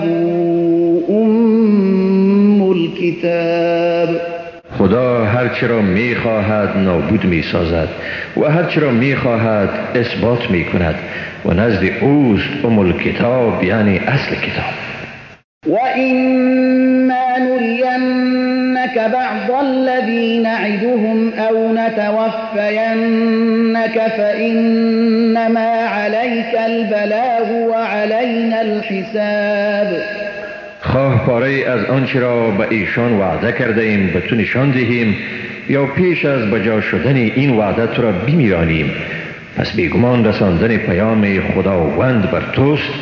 ام الكتاب. خدا هرچی را می خواهد نابود می سازد و هرچی را می خواهد اثبات می کند و نزد اوست ام الکتاب یعنی اصل کتاب. و اما نرینک بعض الذین نعدهم او نتوفینک فانما علیک البلاغ و علینا الحساب. خواه پاره از آنچه را به ایشان وعده کرده ایم به تو نشان دهیم یا پیش از بجا شدن این وعده تو را بمیرانیم، پس بیگمان رساندن پیام خداوند بر توست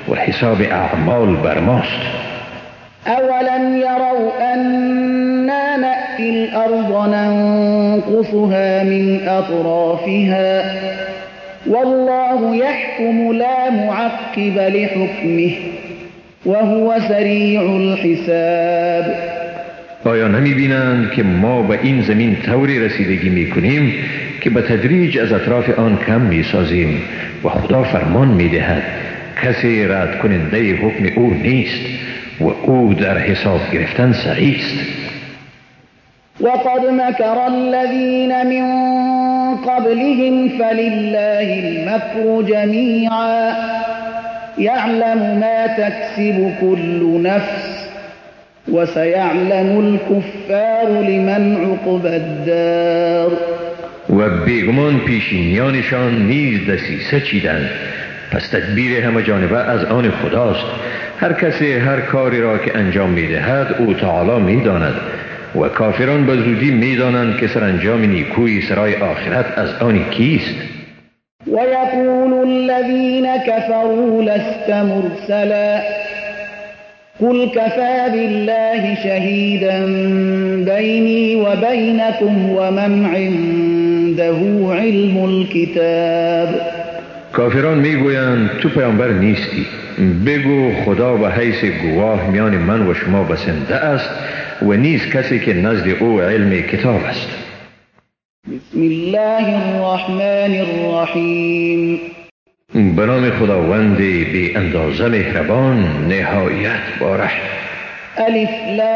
و حساب اعمال بر ماست. اولم يروا أنا نأتي الأرض ننقصها من أطرافها والله يحكم لا معقب لحكمه وهو سریع الحساب. آیا نمی بینند که ما به این زمین طوری رسیدگی می کنیم که به تدریج از اطراف آن کم می سازیم و خدا فرمان می دهد کسی رد کننده حکم او نیست و او در حساب گرفتن سریع است. وقد مكر الذين من قبلهم فلله المكر جميعا يعلم ما تكسب كل نفس وسيعلم الكفار لمن عقبى الدار. و بیگمان پیشینیانشان نیز دسیسه چیدند، پس تدبیر همه جانبه از آن خداست. هر کسی هر کاری را که انجام می دهد او تعالی می داند و کافران به زودی می دانند که سرانجام نیکوی سرای آخرت از آن کیست. ويقول الذين كفروا لست مرسلا قل كفى بالله شهيدا بيني وبينكم ومن عنده علم الكتاب. کافران میگویند تو پیامبر نیستی، بگو خدا به حیث گواه میان من و شما بسنده است و نیست کسی که نزد او علم کتاب است. بسم الله الرحمن الرحیم. به نام خداوند بی اندازه مهربان نهایت باره. الف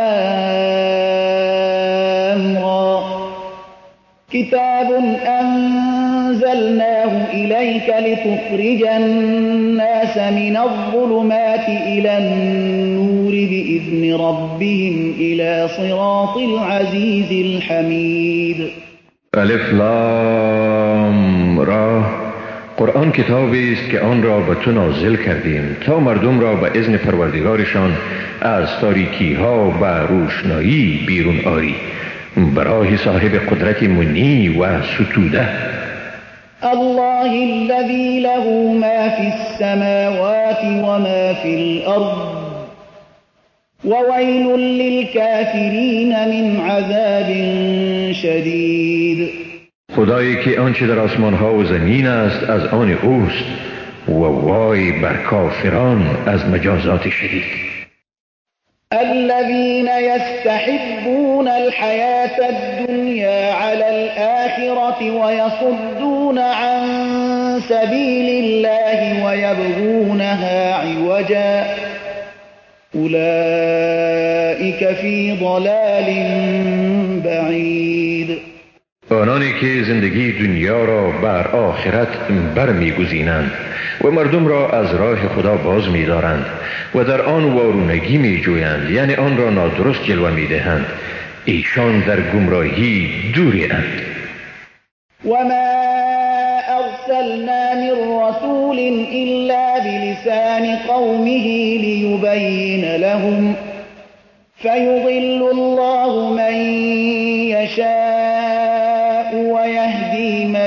لام را کتاب انزلناه الیک لتخرج الناس من الظلمات الى النور باذن ربهم الى صراط العزیز الحمید. الف لام را قرآن کتابی است که آن را به تو نازل کردیم تا مردم را به اذن پروردگارشان از تاریکی ها به روشنایی بیرون آری، برای صاحب قدرت منی و ستوده. الله الذي له ما في السماوات وما في الأرض وويل للكافرين من عذاب شدید. خدایی که آنچه در آسمان ها و زمین است از آن اوست و وای بر کافران از مجازات شدید. الذين يستحبون الحياة الدنيا على الآخرة ويصدون عن سبيل الله ويبغونها عوجا أولئك في ضلال بعید. آنانی که زندگی دنیا را بر آخرت برمیگزینند و مردم را از راه خدا باز می‌دارند و در آن وارونگی می‌جویند، یعنی آن را نادرست جلوه می‌دهند، ایشان در گمراهی دوری اند. وما أرسلنا من رسول إلا بلسان قومه ليبين لهم فيضل الله من يشاء ويهدي من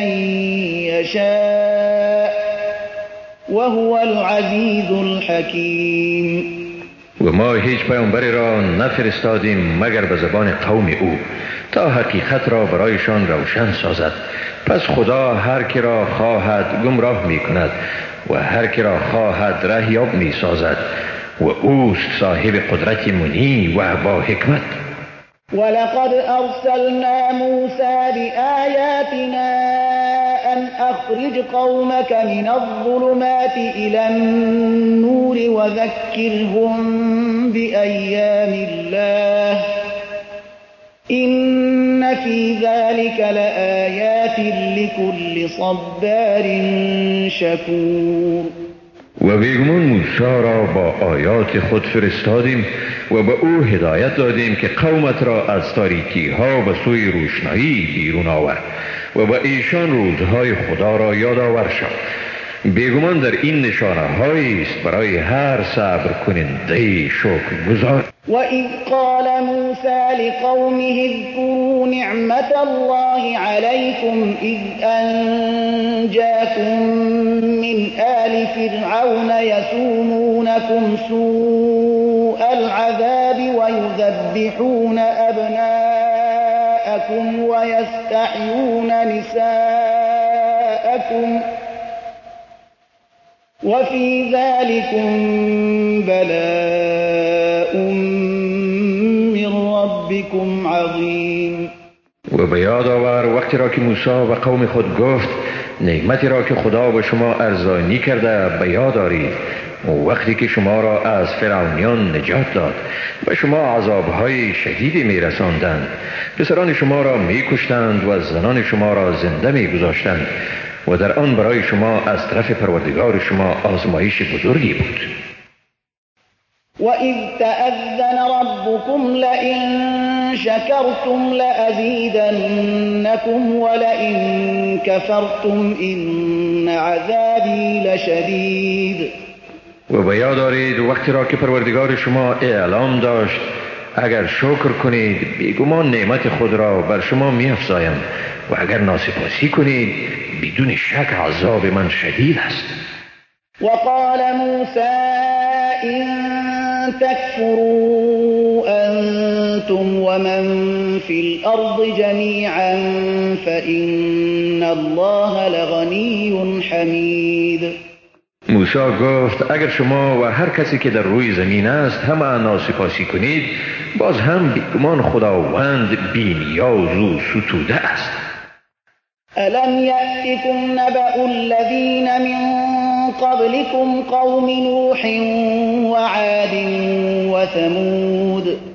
يشاء وهو العزیز الحکیم. و ما هیچ پیامبری را نفرستادیم مگر به زبان قوم او تا حقیقت را برایشان روشن سازد. پس خدا هر کی را خواهد گمراه می کند و هر کی را خواهد رهیاب می سازد و اوست صاحب قدرت منی و با حکمت. ولقد أرسلنا موسى بآياتنا أن أخرج قومك من الظلمات إلى النور وذكرهم بأيام الله إن في ذلك لآيات لكل صبار شكور. و بیگمان موسی را با آیات خود فرستادیم و به او هدایت دادیم که قومت را از تاریکی ها به سوی روشنایی بیرون آورد و به ایشان روزهای خدا را یادآور شد. بیگمان در این نشانه هایی است برای هر صبر کننده شکرگزار. و اذ قال موسی لقومه اذكروا نعمت الله علیکم اذ انجاکم من آل فرعون يسومونكم سوء العذاب ويذبحون أبناءكم ويستحيون نساءكم وفي ذلكم بلاء من ربكم عظیم. و به یاد آور وقتی را که موسی و قوم خود گفت نعمتی را که خدا به شما ارزانی کرده به یاد آرید، و وقتی که شما را از فرعونیان نجات داد و شما عذابهای شدیدی می رساندند، پسران شما را می کشتند و زنان شما را زنده می گذاشتند و در آن برای شما از طرف پروردگار شما آزمایش بزرگی بود. وَإِذْ تَأَذَّنَ رَبُّكُمْ لَئِن شَكَرْتُمْ لَأَزِيدَنَّكُمْ وَلَئِن كَفَرْتُمْ إِنَّ عَذَابِي لَشَدِيدٌ. و به یاد دارید وقتی را که پروردگار شما اعلام داشت اگر شکر کنید بیگمان نعمت خود را بر شما می افزایم و اگر ناسپاسی کنید بدون شک عذاب من شدید است. وقال موسى إن تكفروا أنتم ومن في الأرض جميعا فإن الله لغني حمید. موسی گفت اگر شما و هر کسی که در روی زمین است همه ناسپاسی کنید باز هم بیگمان خداوند بی‌نیاز و ستوده است. ألم يأتكم نبأ الذين من قبلكم قوم نوح وعاد وثمود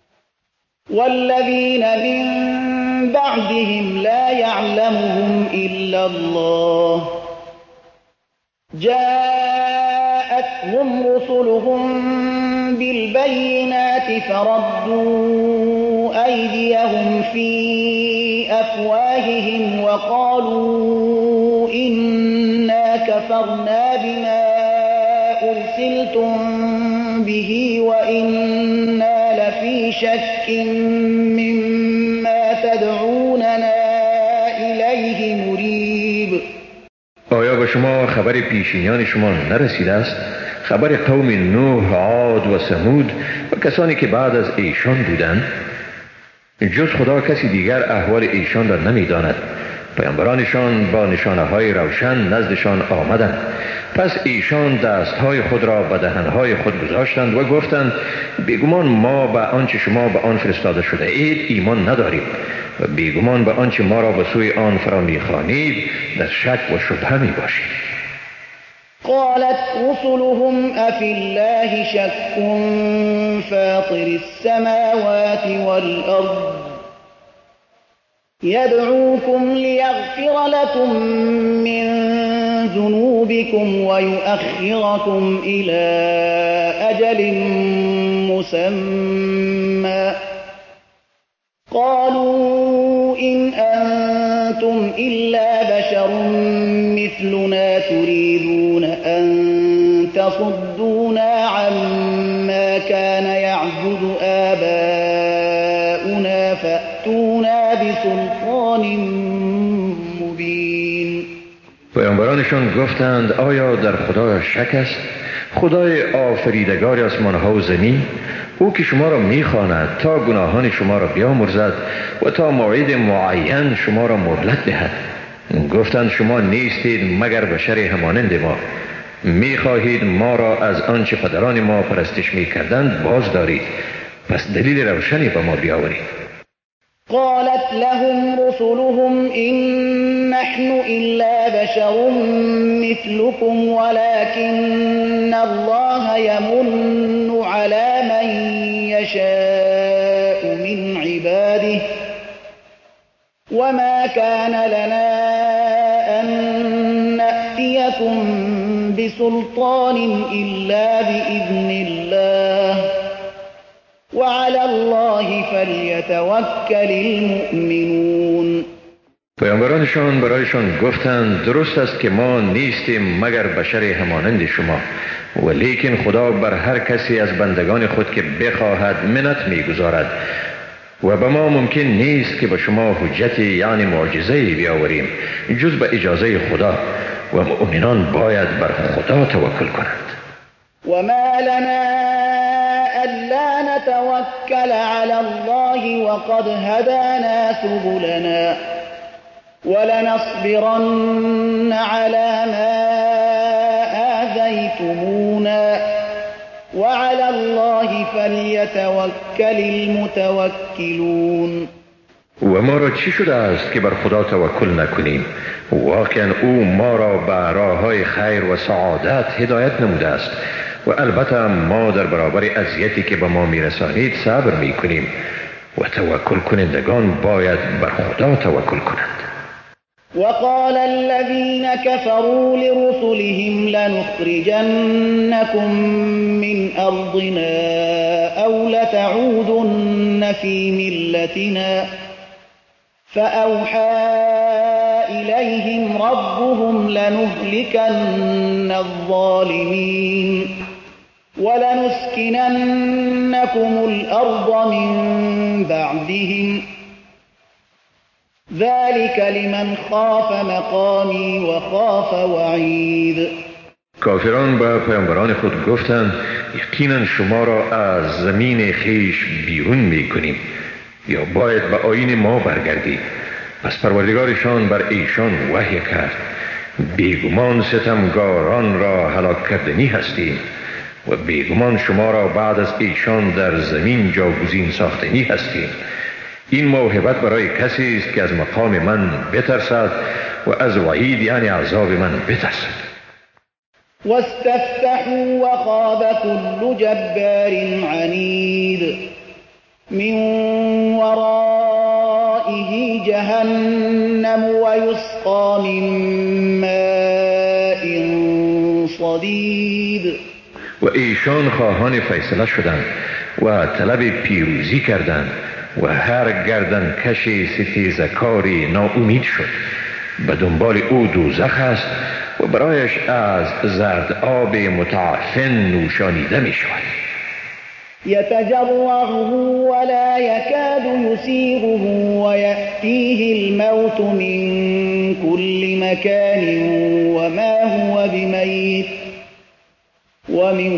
والذين من بعدهم لا يعلمهم إلا الله جاءتهم رسلهم بالبينات فردوا أيديهم في أفواههم وقالوا إنا كفرنا بما أرسلتم به وإنا لفي شك مما تدعوننا إليه مريب. آیا به شما خبر پیشینیان شما نرسیده است؟ خبر قوم نوح، عاد و ثمود و کسانی که بعد از ایشان بودند؟ جز خدا کسی دیگر احوال ایشان را نمی‌داند. پیامبرانشان با نشانه‌های روشن نزدشان آمدند، پس ایشان دستهای خود را به دهنهای خود گذاشتند و گفتند بیگمان ما به آنچه شما به آن فرستاده شده اید ایمان نداریم و بیگمان به آنچه ما را به سوی آن فرا می‌خوانید در شک و شبهه می‌باشید. قالت رسلهم أفي الله شك فاطر السماوات والأرض يدعوكم ليغفر لكم من ذنوبكم ويؤخركم إلى أجل مسمى قالوا إن أنتم إلا بشر مثلنا تريدون أن تصدونا عما كان يعبد آباؤنا فأتونا بسلطان مبین. پیامبرانشان گفتند آیا در خدا شک است؟ خدای آفریدگار آسمان‌ها و زمین، او که شما را می‌خواند تا گناهان شما را بیامرزد و تا موعد معین شما را مهلت دهد. گفتند شما نیستید مگر بشر همانند ما، می‌خواهید ما را از آنچه پدران ما پرستش می‌کردند باز دارید، پس دلیل روشنی به ما بیاورید. قالت لهم رسلهم إن نحن إلا بشر مثلكم ولكن الله يمن على من يشاء من عباده وما كان لنا أن نأتيكم بسلطان إلا بإذن الله وعلى الله فلیتوکل المؤمنون. پیامبرانشان برایشان گفتند درست است که ما نیستیم مگر بشر همانند شما، ولیکن خدا بر هر کسی از بندگان خود که بخواهد منت میگذارد و به ما ممکن نیست که به شما حجتی یعنی معجزه‌ای بیاوریم جز به اجازه خدا و مؤمنان باید بر خدا توکل کنند. وما لنا ألا نتوكل على الله وقد هدانا سبلنا ولنصبرن على ما آذيتمونا وعلى الله فليتوكل المتوكلون. و ما را چی شده است که بر خدا توکل نکنیم؟ واقعا او ما را به راههای خیر و سعادت هدایت نموده است و البته ما در برابر اذیتی که به ما میرسانید صبر میکنیم و توکل کنندگان باید بر خدا توکل کنند. وقال الذين كفروا لرسلهم لنخرجنكم من أرضنا أو لتعودن في ملتنا فأوحى إليهم ربهم لنهلكن الظالمين ولنسكننكم الأرض من بعدهم ذلك لمن خاف مقامی و خاف وعید. کافران به پیامبران خود گفتند یقینا شما را از زمین خیش بیرون می کنیم یا باید به آیین ما برگردید. پس پروردگارشان بر ایشان وحی کرد بیگمان ستمگاران را هلاک کردنی هستیم و بیگمان شما را بعد از ایشان در زمین جاگزین ساختنی هستیم. این موهبت برای کسی است که از مقام من بترسد و از وعید یعنی عذاب من بترسد. واستفتحوا وخاب كل جبار عنید من ورائه جهنم ويسقى من ماء صدید. و ایشان خواهان فیصله شدند و طلب پیروزی کردند و هر گردن کشی ستیزکاری ناامید شد. به دنبال او دوزخ است و برایش از زرد آب متعفن نوشانیده می شود. یتجرعه ولا یکاد یسیغه ویأتیه الموت من كل مکان وما هو بمیت ومن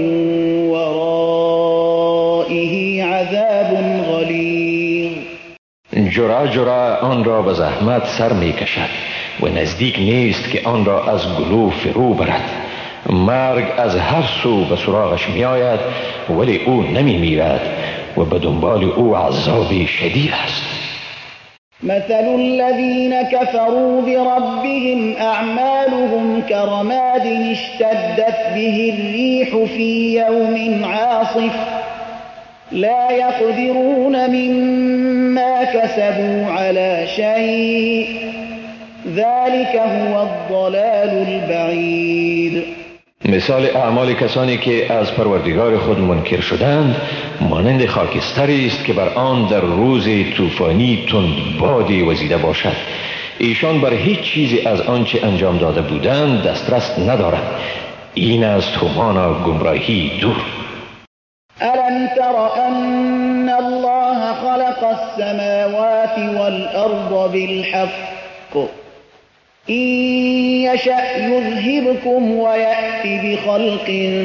ورائه عذاب غلیظ. جرعه جرعه آن را به زحمت سر می کشد و نزدیک نیست که آن را از گلو فرو برد. مرگ از هر سو به سراغش می آید ولی او نمی میرد و به دنبال او عذابی شدید است. مثل الذين كفروا بربهم أعمالهم كرماد اشتدت به الريح في يوم عاصف لا يقدرون مما كسبوا على شيء ذلك هو الضلال البعید. مثال اعمال کسانی که از پروردگار خود منکر شدند مانند خاکستری است که بر آن در روز طوفانی تند بادی وزیده باشد. ایشان بر هیچ چیزی از آنچه انجام داده بودند دسترس ندارند. این است همانا گمراهی دور. ألم تر أن الله خلق السماوات والأرض بالحق إن يشأ يذهبكم ويأتي بخلق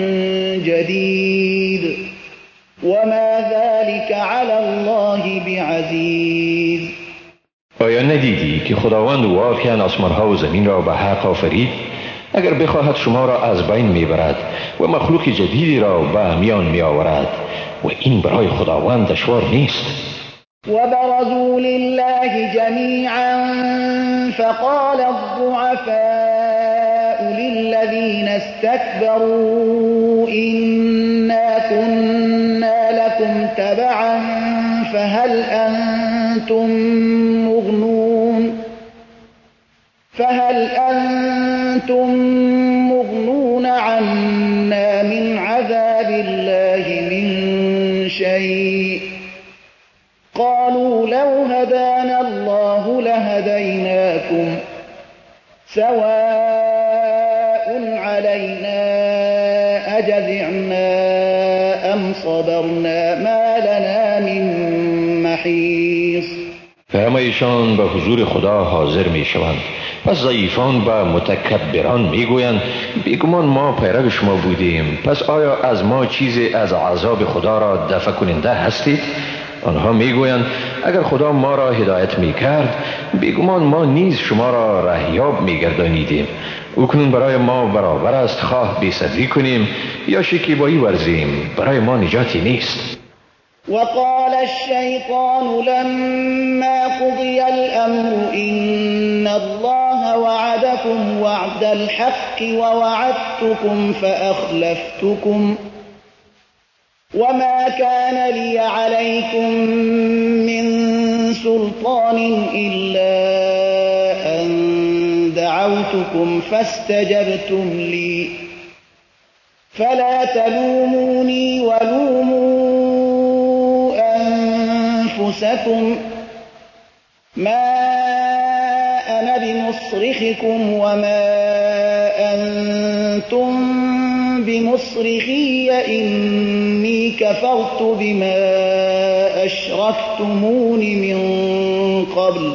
جديد وما ذلك على الله بعزيز. آیا ندیدی که خداوند واقعا آسمانها و زمین را به حق آفرید؟ اگر بخواهد شما را از بین میبرد و مخلوق جدیدی را به میان میآورد و این برای خداوند دشوار نیست. وبرزوا لله جميعا فقال الضعفاء للذين استكبروا إنا كنا لكم تبعا فهل أنتم مغنون فهل أنتم مغنون عنا من عذاب الله من شيء قالوا لو هدانا الله لهديناكم سواء علينا أجزعنا أم صبرنا ما لنا من محيص. همه ایشان به حضور خدا حاضر می شوند. پس ضعیفان و متکبران میگویند بیگمان ما پیرو شما بودیم، پس آیا از ما چیزی از عذاب خدا را دفع کننده هستید؟ آنها میگویند اگر خدا ما را هدایت میکرد بیگمان ما نیز شما را رهیاب میگردانیدیم. او کنون برای ما برابر است، خواه بی‌صبری کنیم یا شکیبایی ورزیم، برای ما نجاتی نیست. وقال الشيطان لما قضي الأمر إن الله وعدكم وعد الحق ووعدتكم فأخلفتكم وما كان لي عليكم من سلطان إلا أن دعوتكم فاستجبتم لي فلا تلوموني ولوموا أنفسكم ما أنا بمصرخكم وما أنتم بمصرخي إني كفرت بما أشركتمون من قبل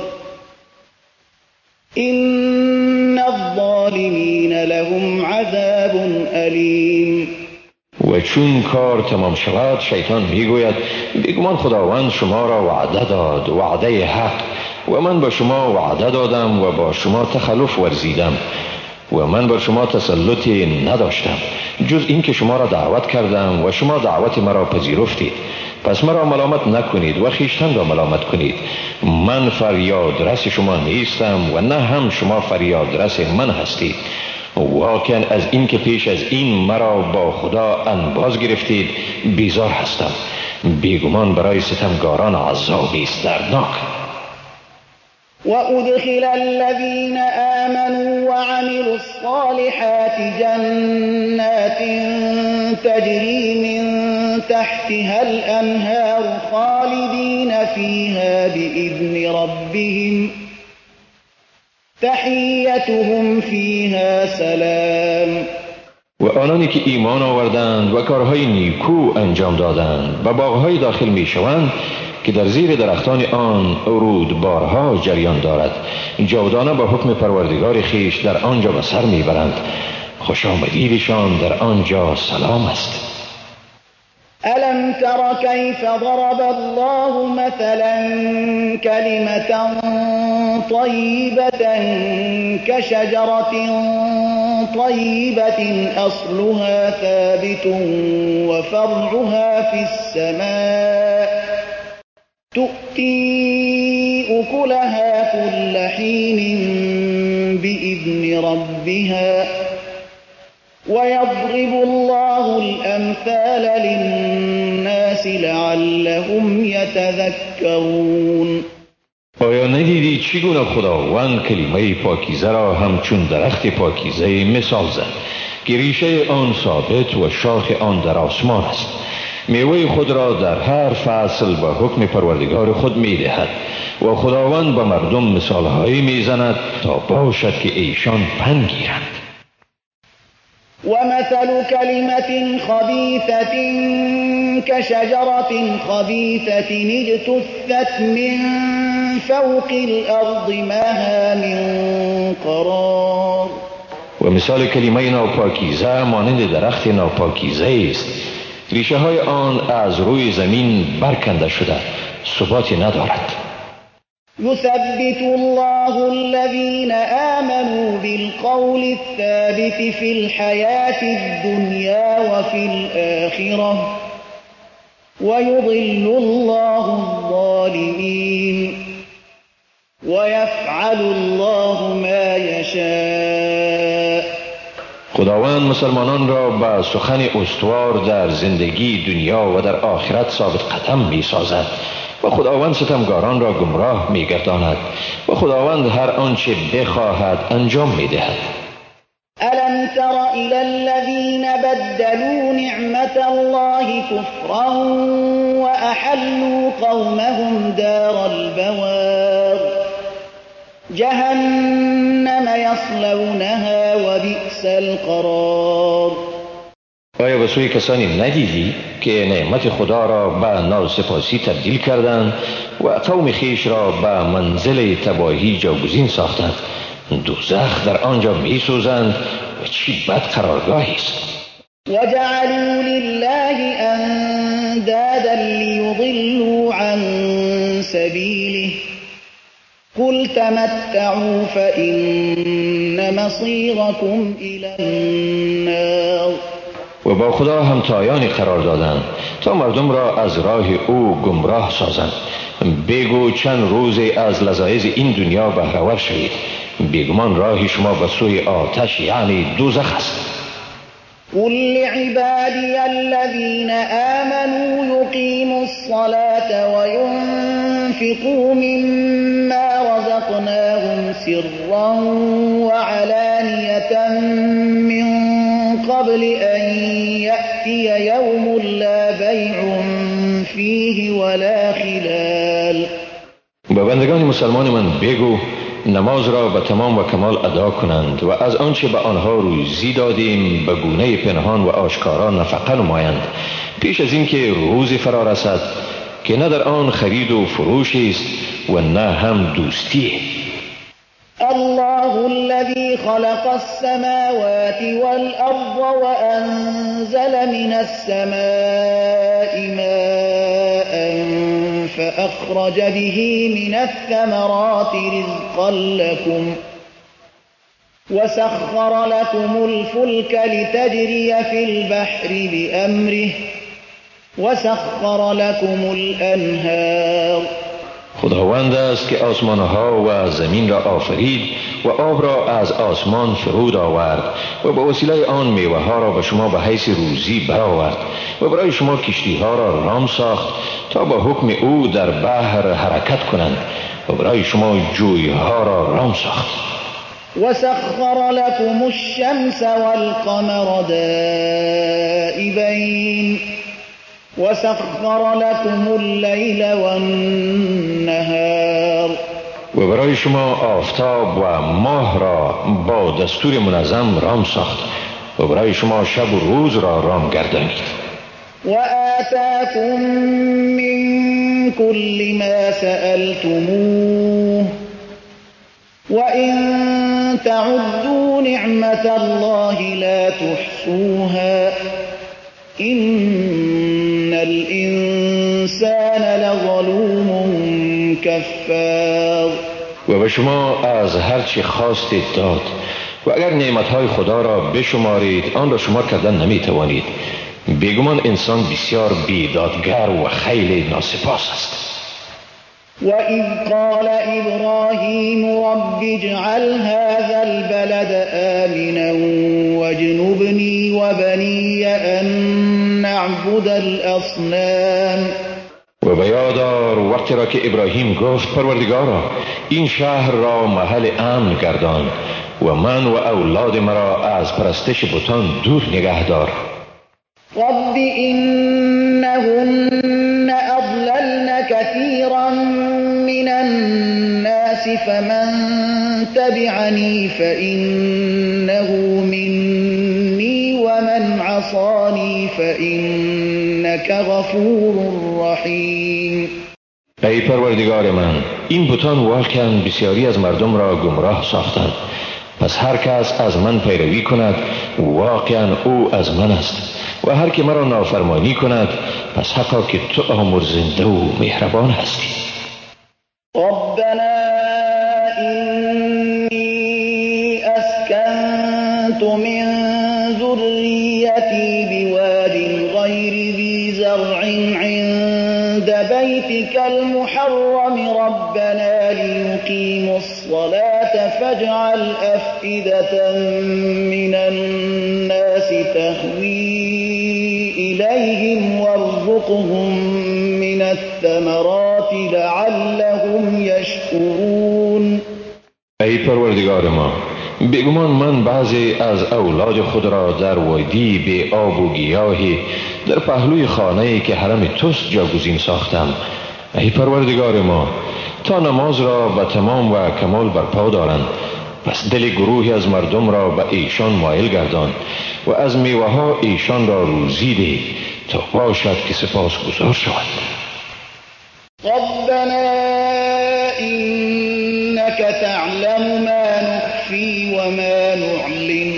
إن الظالمين لهم عذاب أليم. و چون کار تمام شود شیطان میگوید بیگمان خداوند شما را وعده داد، وعده حق، و من با شما وعده دادم و با شما تخلف ورزیدم و من بر شما تسلطی نداشتم جز این که شما را دعوت کردم و شما دعوت مرا پذیرفتید. پس مرا ملامت نکنید و خیشتن را ملامت کنید. من فریاد رس شما نیستم و نه هم شما فریاد رس من هستید. واقعا از این که پیش از این مرا با خدا انباز گرفتید بیزار هستم. بیگمان برای ستمگاران عذابی است دردناک. وأدخل الذين آمنوا وعملوا الصالحات جنات تجري من تحتها الأنهار خالدين فيها بإذن ربهم تحیتهم فیها سلام. و آنانی که ایمان آوردند و کارهای نیکو انجام دادند و باغهای داخل می شوند که در زیر درختان آن رودبارها جریان دارد، جاودانه با حکم پروردگار خیش در آنجا به سر می برند. خوش آمدیدشان در آنجا سلام است. ألم تر كيف ضرب الله مثلا كلمة طيبة كشجرة طيبة أصلها ثابت وفرعها في السماء تؤتي أكلها كل حين بإذن ربها ويضرب الله الأمثال للناس لعلهم يتذكرون. آیا ندیدی چگونه خداوند کلمه پاکیزه را همچون درخت پاکیزه مثال زد که ریشه آن ثابت و شاخ آن در آسمان است، میوه خود را در هر فصل به حکم پروردگار خود میدهد و خداوند به مردم مثالهایی میزند تا باشد که ایشان پند گیرند. ومثل كلمة خبيثة كشجرة خبيثة اجتثت من فوق الأرض ما من قرار. و مثال کلمه ناپاکیزه مانند درخت ناپاکیزه است، ریشه های آن از روی زمین برکنده شده، ثباتی ندارد. يثبت الله الذين آمنوا بالقول الثابت في الحياة الدنيا وفي الآخرة ويضل الله الظالمين ويفعل الله ما يشاء. خداوند مسلمانان را به سخن استوار در زندگی دنیا و در آخرت ثابت قدم می سازد و خداوند ستمگاران را گمراه می گرداند و خداوند هر آنچه بخواهد انجام می دهد. ألم تر إلى الذين بدلوا نعمة الله كفرا وأحلوا قومهم دار البوار جهنم يصلونها وبئس القرار. آیا به سوی کسانی ندیدی که نعمت خدا را به ناسپاسی تبدیل کردند و قوم خیش را به منزل تباهی جاگزین ساختند؟ دوزخ در آنجا می سوزند و چی بد قرارگاهی است. وجعلوا لله اندادا ليضلوا عن سبيله قل تمتعوا فإن مصيركم إلى النار. و با خدا همتایانی قرار دادند تا مردم را از راه او گمراه سازند. بگو چند روزی از لذایذ این دنیا بهره‌ور شوید، بیگمان راه شما به سوی آتش یعنی دوزخ است. قل لعبادي الذين آمنوا يقيموا الصلاة وينفقوا مما رزقناهم سرا وعلانية من قبل أن يأتي يوم لا بيع فيه ولا خلال. به بندگان مسلمان من بگو نماز را به تمام و کمال ادا کنند و از آنچه به آنها روزی دادیم به گونه پنهان و آشکارا نفقه نمایند پیش از اینکه روزی فرا رسد که نه در آن خرید و فروشی است و نه هم دوستی. الله الذي خلق السماوات والأرض وأنزل من السماء ماء فأخرج به من الثمرات رزقا لكم وسخر لكم الفلك لتجري في البحر بأمره وسخر لكم الأنهار. خداوند است که آسمانها و زمین را آفرید و آب را از آسمان فرود آورد و به وسیله آن میوه ها را به شما به حیث روزی برآورد و برای شما کشتی ها را رام ساخت تا با حکم او در بحر حرکت کنند و برای شما جوی ها را رام ساخت. وسخر لكم الشمس والقمر دائبين وسخر لكم الليل والنهار. و برای شما آفتاب و ماه را با دستور منظم رام ساخت و برای شما شب و روز را رام گردانید. و آتاكم من كل ما سألتموه وإن تعدوا نعمة الله لا تحصوها إن الإنسان لظلوم كفار. و به شما از هر چی خواستید داد و اگر نعمتهای خدا را بشمارید آن را شمار کردن نمی توانید. بیگمان انسان بسیار بیدادگر و خیلی ناسپاس است. وَإِذْ قَالَ إِبْرَاهِيمُ رَبِّ اجْعَلْ هَذَا الْبَلَدَ آمِنًا وَاجْنُبْنِي وَبَنِيَّ أَن نَّعْبُدَ الْأَصْنَامَ. و به یاد آر وقتی را که ابراهیم گفت پروردگارا این شهر را محل امن گردان و من و اولاد مرا از پرستش بتان دور نگه دار. رب إنهن أضللن كثيرا من الناس فمن تبعني فإنه مني ومن عصاني فإنك غفور رحیم. ای پروردگار من این بتان واقعا بسیاری از مردم را گمراه ساختند، پس هر کس از من پیروی کند واقعا او از من است و هر که مرا نافرمانی کند پس حقا که تو آمرزنده و مهربان هستی. ربنا إني أسكنت من ذريتي بواد غير ذي زرع عند بيتك المحرم ربنا ليقيموا الصلاة فاجعل أفئدة من الناس تهوي إليهم وارزقهم من الثمرات لعلهم يشكرون. ای پروردگار ما بیگمان من بعضی از اولاد خود را در وادی به آب و گیاهی در پهلوی خانه‌ای که حرم توست جاگزین ساختم. ای پروردگار ما تا نماز را به تمام و کمال برپا دارند پس دل گروهی از مردم را به ایشان مایل گردان و از میوه ها ایشان را روزی ده تا باشد که سپاس گزار شود. ربنا إنك تعلم ما نخفي يعلن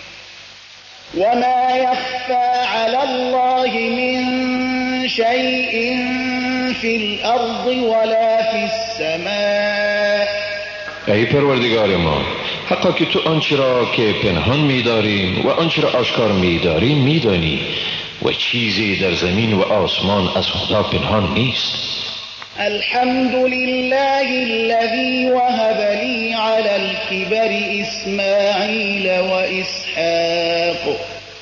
وما يخفى على الله من شيء في الأرض ولا في السماء. ای پروردگار ما، حقا که تو آنچه را که پنهان می‌داریم و آنچه را آشکار می‌داریم می‌دانی و چیزی در زمین و آسمان از خدا پنهان نیست. الحمد لله الذي وهب لي على الكبر إسماعيل وإسحاق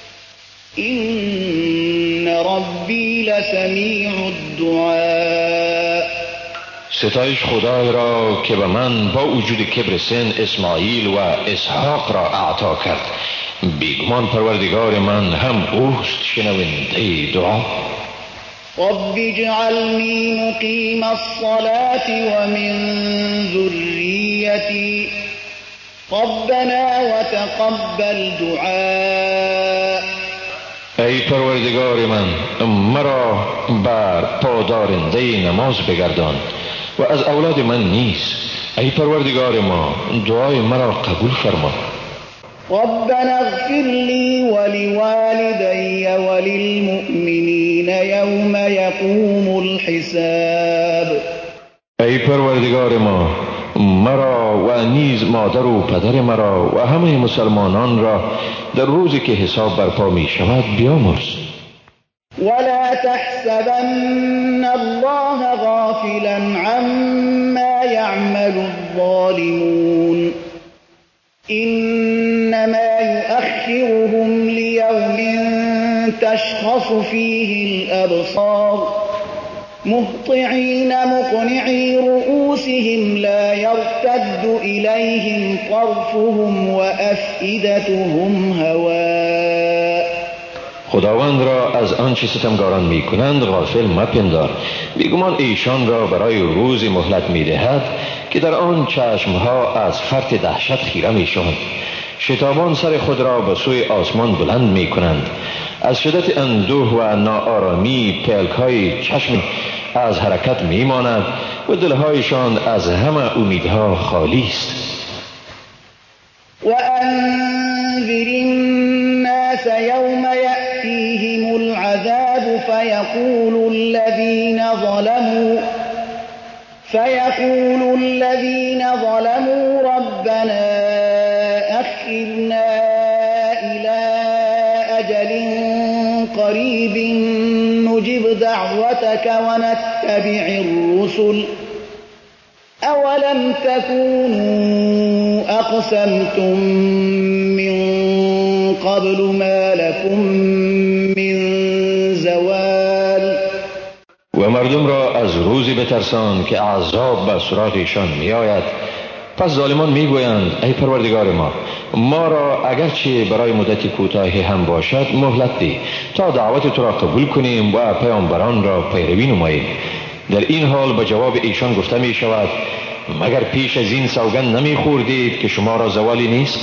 إن ربي لسميع الدعاء. ستایش خدای را که به من با وجود کبر سن اسماعیل و اسحاق را اعطا کرد. بیگمان پروردگار من هم اوست شنونده دعا. رب اجعلني مقيم الصلاة ومن ذريتي ربنا وتقبل دعاء. ای پروردگار من، مرا بر پادارنده نماز بگردان و از اولاد من نیز ای پروردگار ما دعای مرا قبول فرما. ربنا اغفر لي ولوالدي وللمؤمنين يوم يقوم الحساب. ای پروردگار ما، مرا و نیز مادر و پدر مرا و همه مسلمانان را در روزی که حساب برپا می شود بیامرز. ولا تحسبن الله غافلا عما يعمل الظالمون إنما يؤخرهم ليوم تشخص فيه الأبصار مهطعين مقنعي رؤوسهم لا يرتد إليهم طرفهم وأفئدتهم هواء. خداوند را از آنچه ستمگاران می کنند غافل مپندار. بیگمان ایشان را برای روزی مهلت می دهد که در آن چشمها از فرط دهشت خیره می شوند. شتابان سر خود را به سوی آسمان بلند می کنند. از شدت اندوه و ناآرامی پلک های چشم از حرکت می ماند و دلهایشان از همه امیدها خالی است. وأنذر الناس يوم يأتيهم العذاب فيقول الذين ظلموا فيقول الذين ظلموا ربنا أخرنا إلى أجل قريب نجب دعوتك ونتبع الرسل أولم تكونوا أقسمتم من قبل ما لكم من زوال. و مردم را از روزی بترسان که عذاب به سراغشان می آید. پس ظالمان می گویند ای پروردگار ما، ما را اگرچه برای مدتی کوتاهی هم باشد مهلت ده تا دعوت تو را قبول کنیم و پیامبران را پیروی نماییم. در این حال به جواب ایشان گفته می شود مگر پیش از این سوگند نمی خوردید که شما را زوالی نیست؟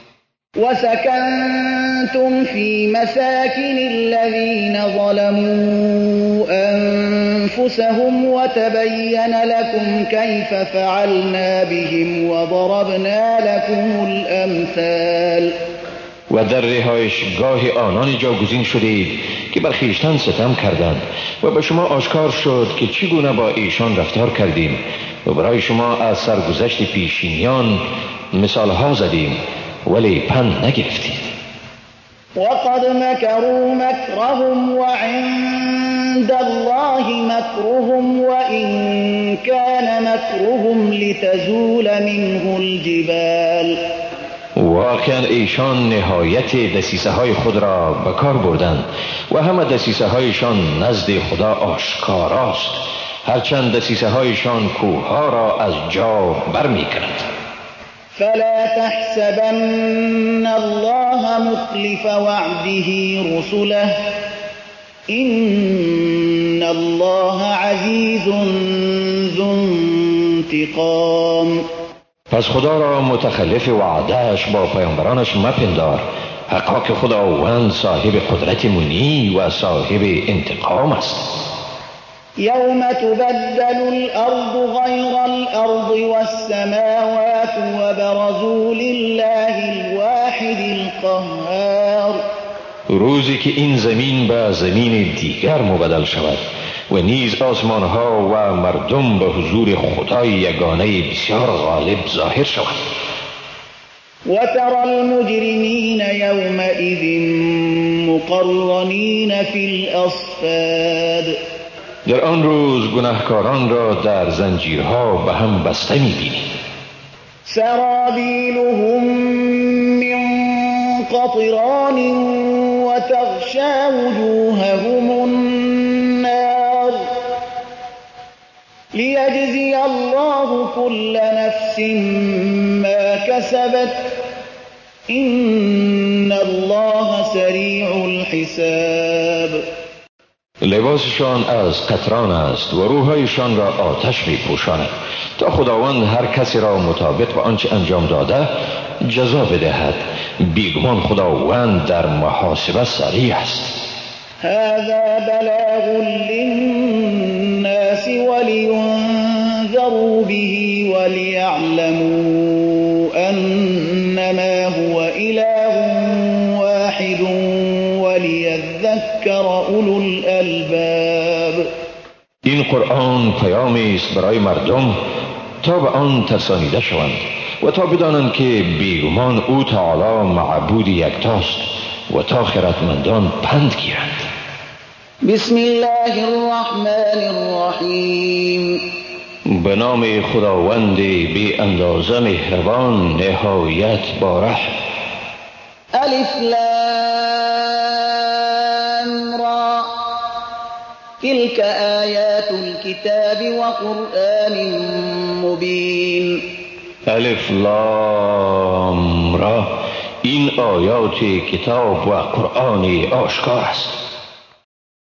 وسكنتم في مساكن الذين ظلموا أنفسهم وتبين لكم كيف فعلنا بهم وضربنا لكم الأمثال. و در رهایشگاه آنان جاگزین شدید که بر خویشتن ستم کردند و به شما آشکار شد که چگونه با ایشان رفتار کردیم و برای شما از سرگذشت پیشینیان مثال ها زدیم ولی پند نگرفتید. وقد مكروا مكرهم وعند الله مكرهم وإن كان مكرهم لتزول منه الجبال. واقعا ایشان نهایت دسیسه های خود را به کار بردند و همه دسیسه هایشان نزد خدا آشکاراست، هرچند دسیسه هایشان کوه ها را از جا بر می کند. فلا تحسبن الله مخلف وعده رسله إن الله عزيز ذو انتقام. پس خدا را متخلف وعدهش با پیامبرانش مپندار، حقا که خداوند صاحب قدرت منی و صاحب انتقام است. يوم تبدل الأرض غير الأرض والسماوات وبرزوا لله الواحد القهار. روزی که این زمین به زمین دیگر مبدل شود و نیز آسمان ها و مردم به حضور خدای یگانه بسیار غالب ظاهر شود. وترى المجرمين يومئذ مقرنين في الأصفاد. در آن روز گناهکاران را در زنجیرها به هم بسته می‌بینی. سرابیلهم من قطران وتغشى وجوههم النار لیجزی الله كل نفس ما كسبت إن الله سریع الحساب. لباسشان از قطران است و روحایشان را آتش می پوشاند تا خداوند هر کسی را مطابق به آنچه انجام داده جزا بدهد. بیگمان خداوند در محاسبه سریع است. هذا بلاغ للناس ولينذروا به وليعلموا أنما هو إله واحد وليذكر أولو الألباب. این قرآن پیامی است برای مردم تا به آن ترسانیده شوند و تا بدانند که بیگمان او تعالی معبود یکتاست و تا خردمندان پند گیرند. بسم الله الرحمن الرحیم. به نام خداوند بی اندازه مهربان نهایت باره. الف لام را تلك آیات الكتاب وقرآن مبین. الف لام را این آیات کتاب و قرآن آشکار است.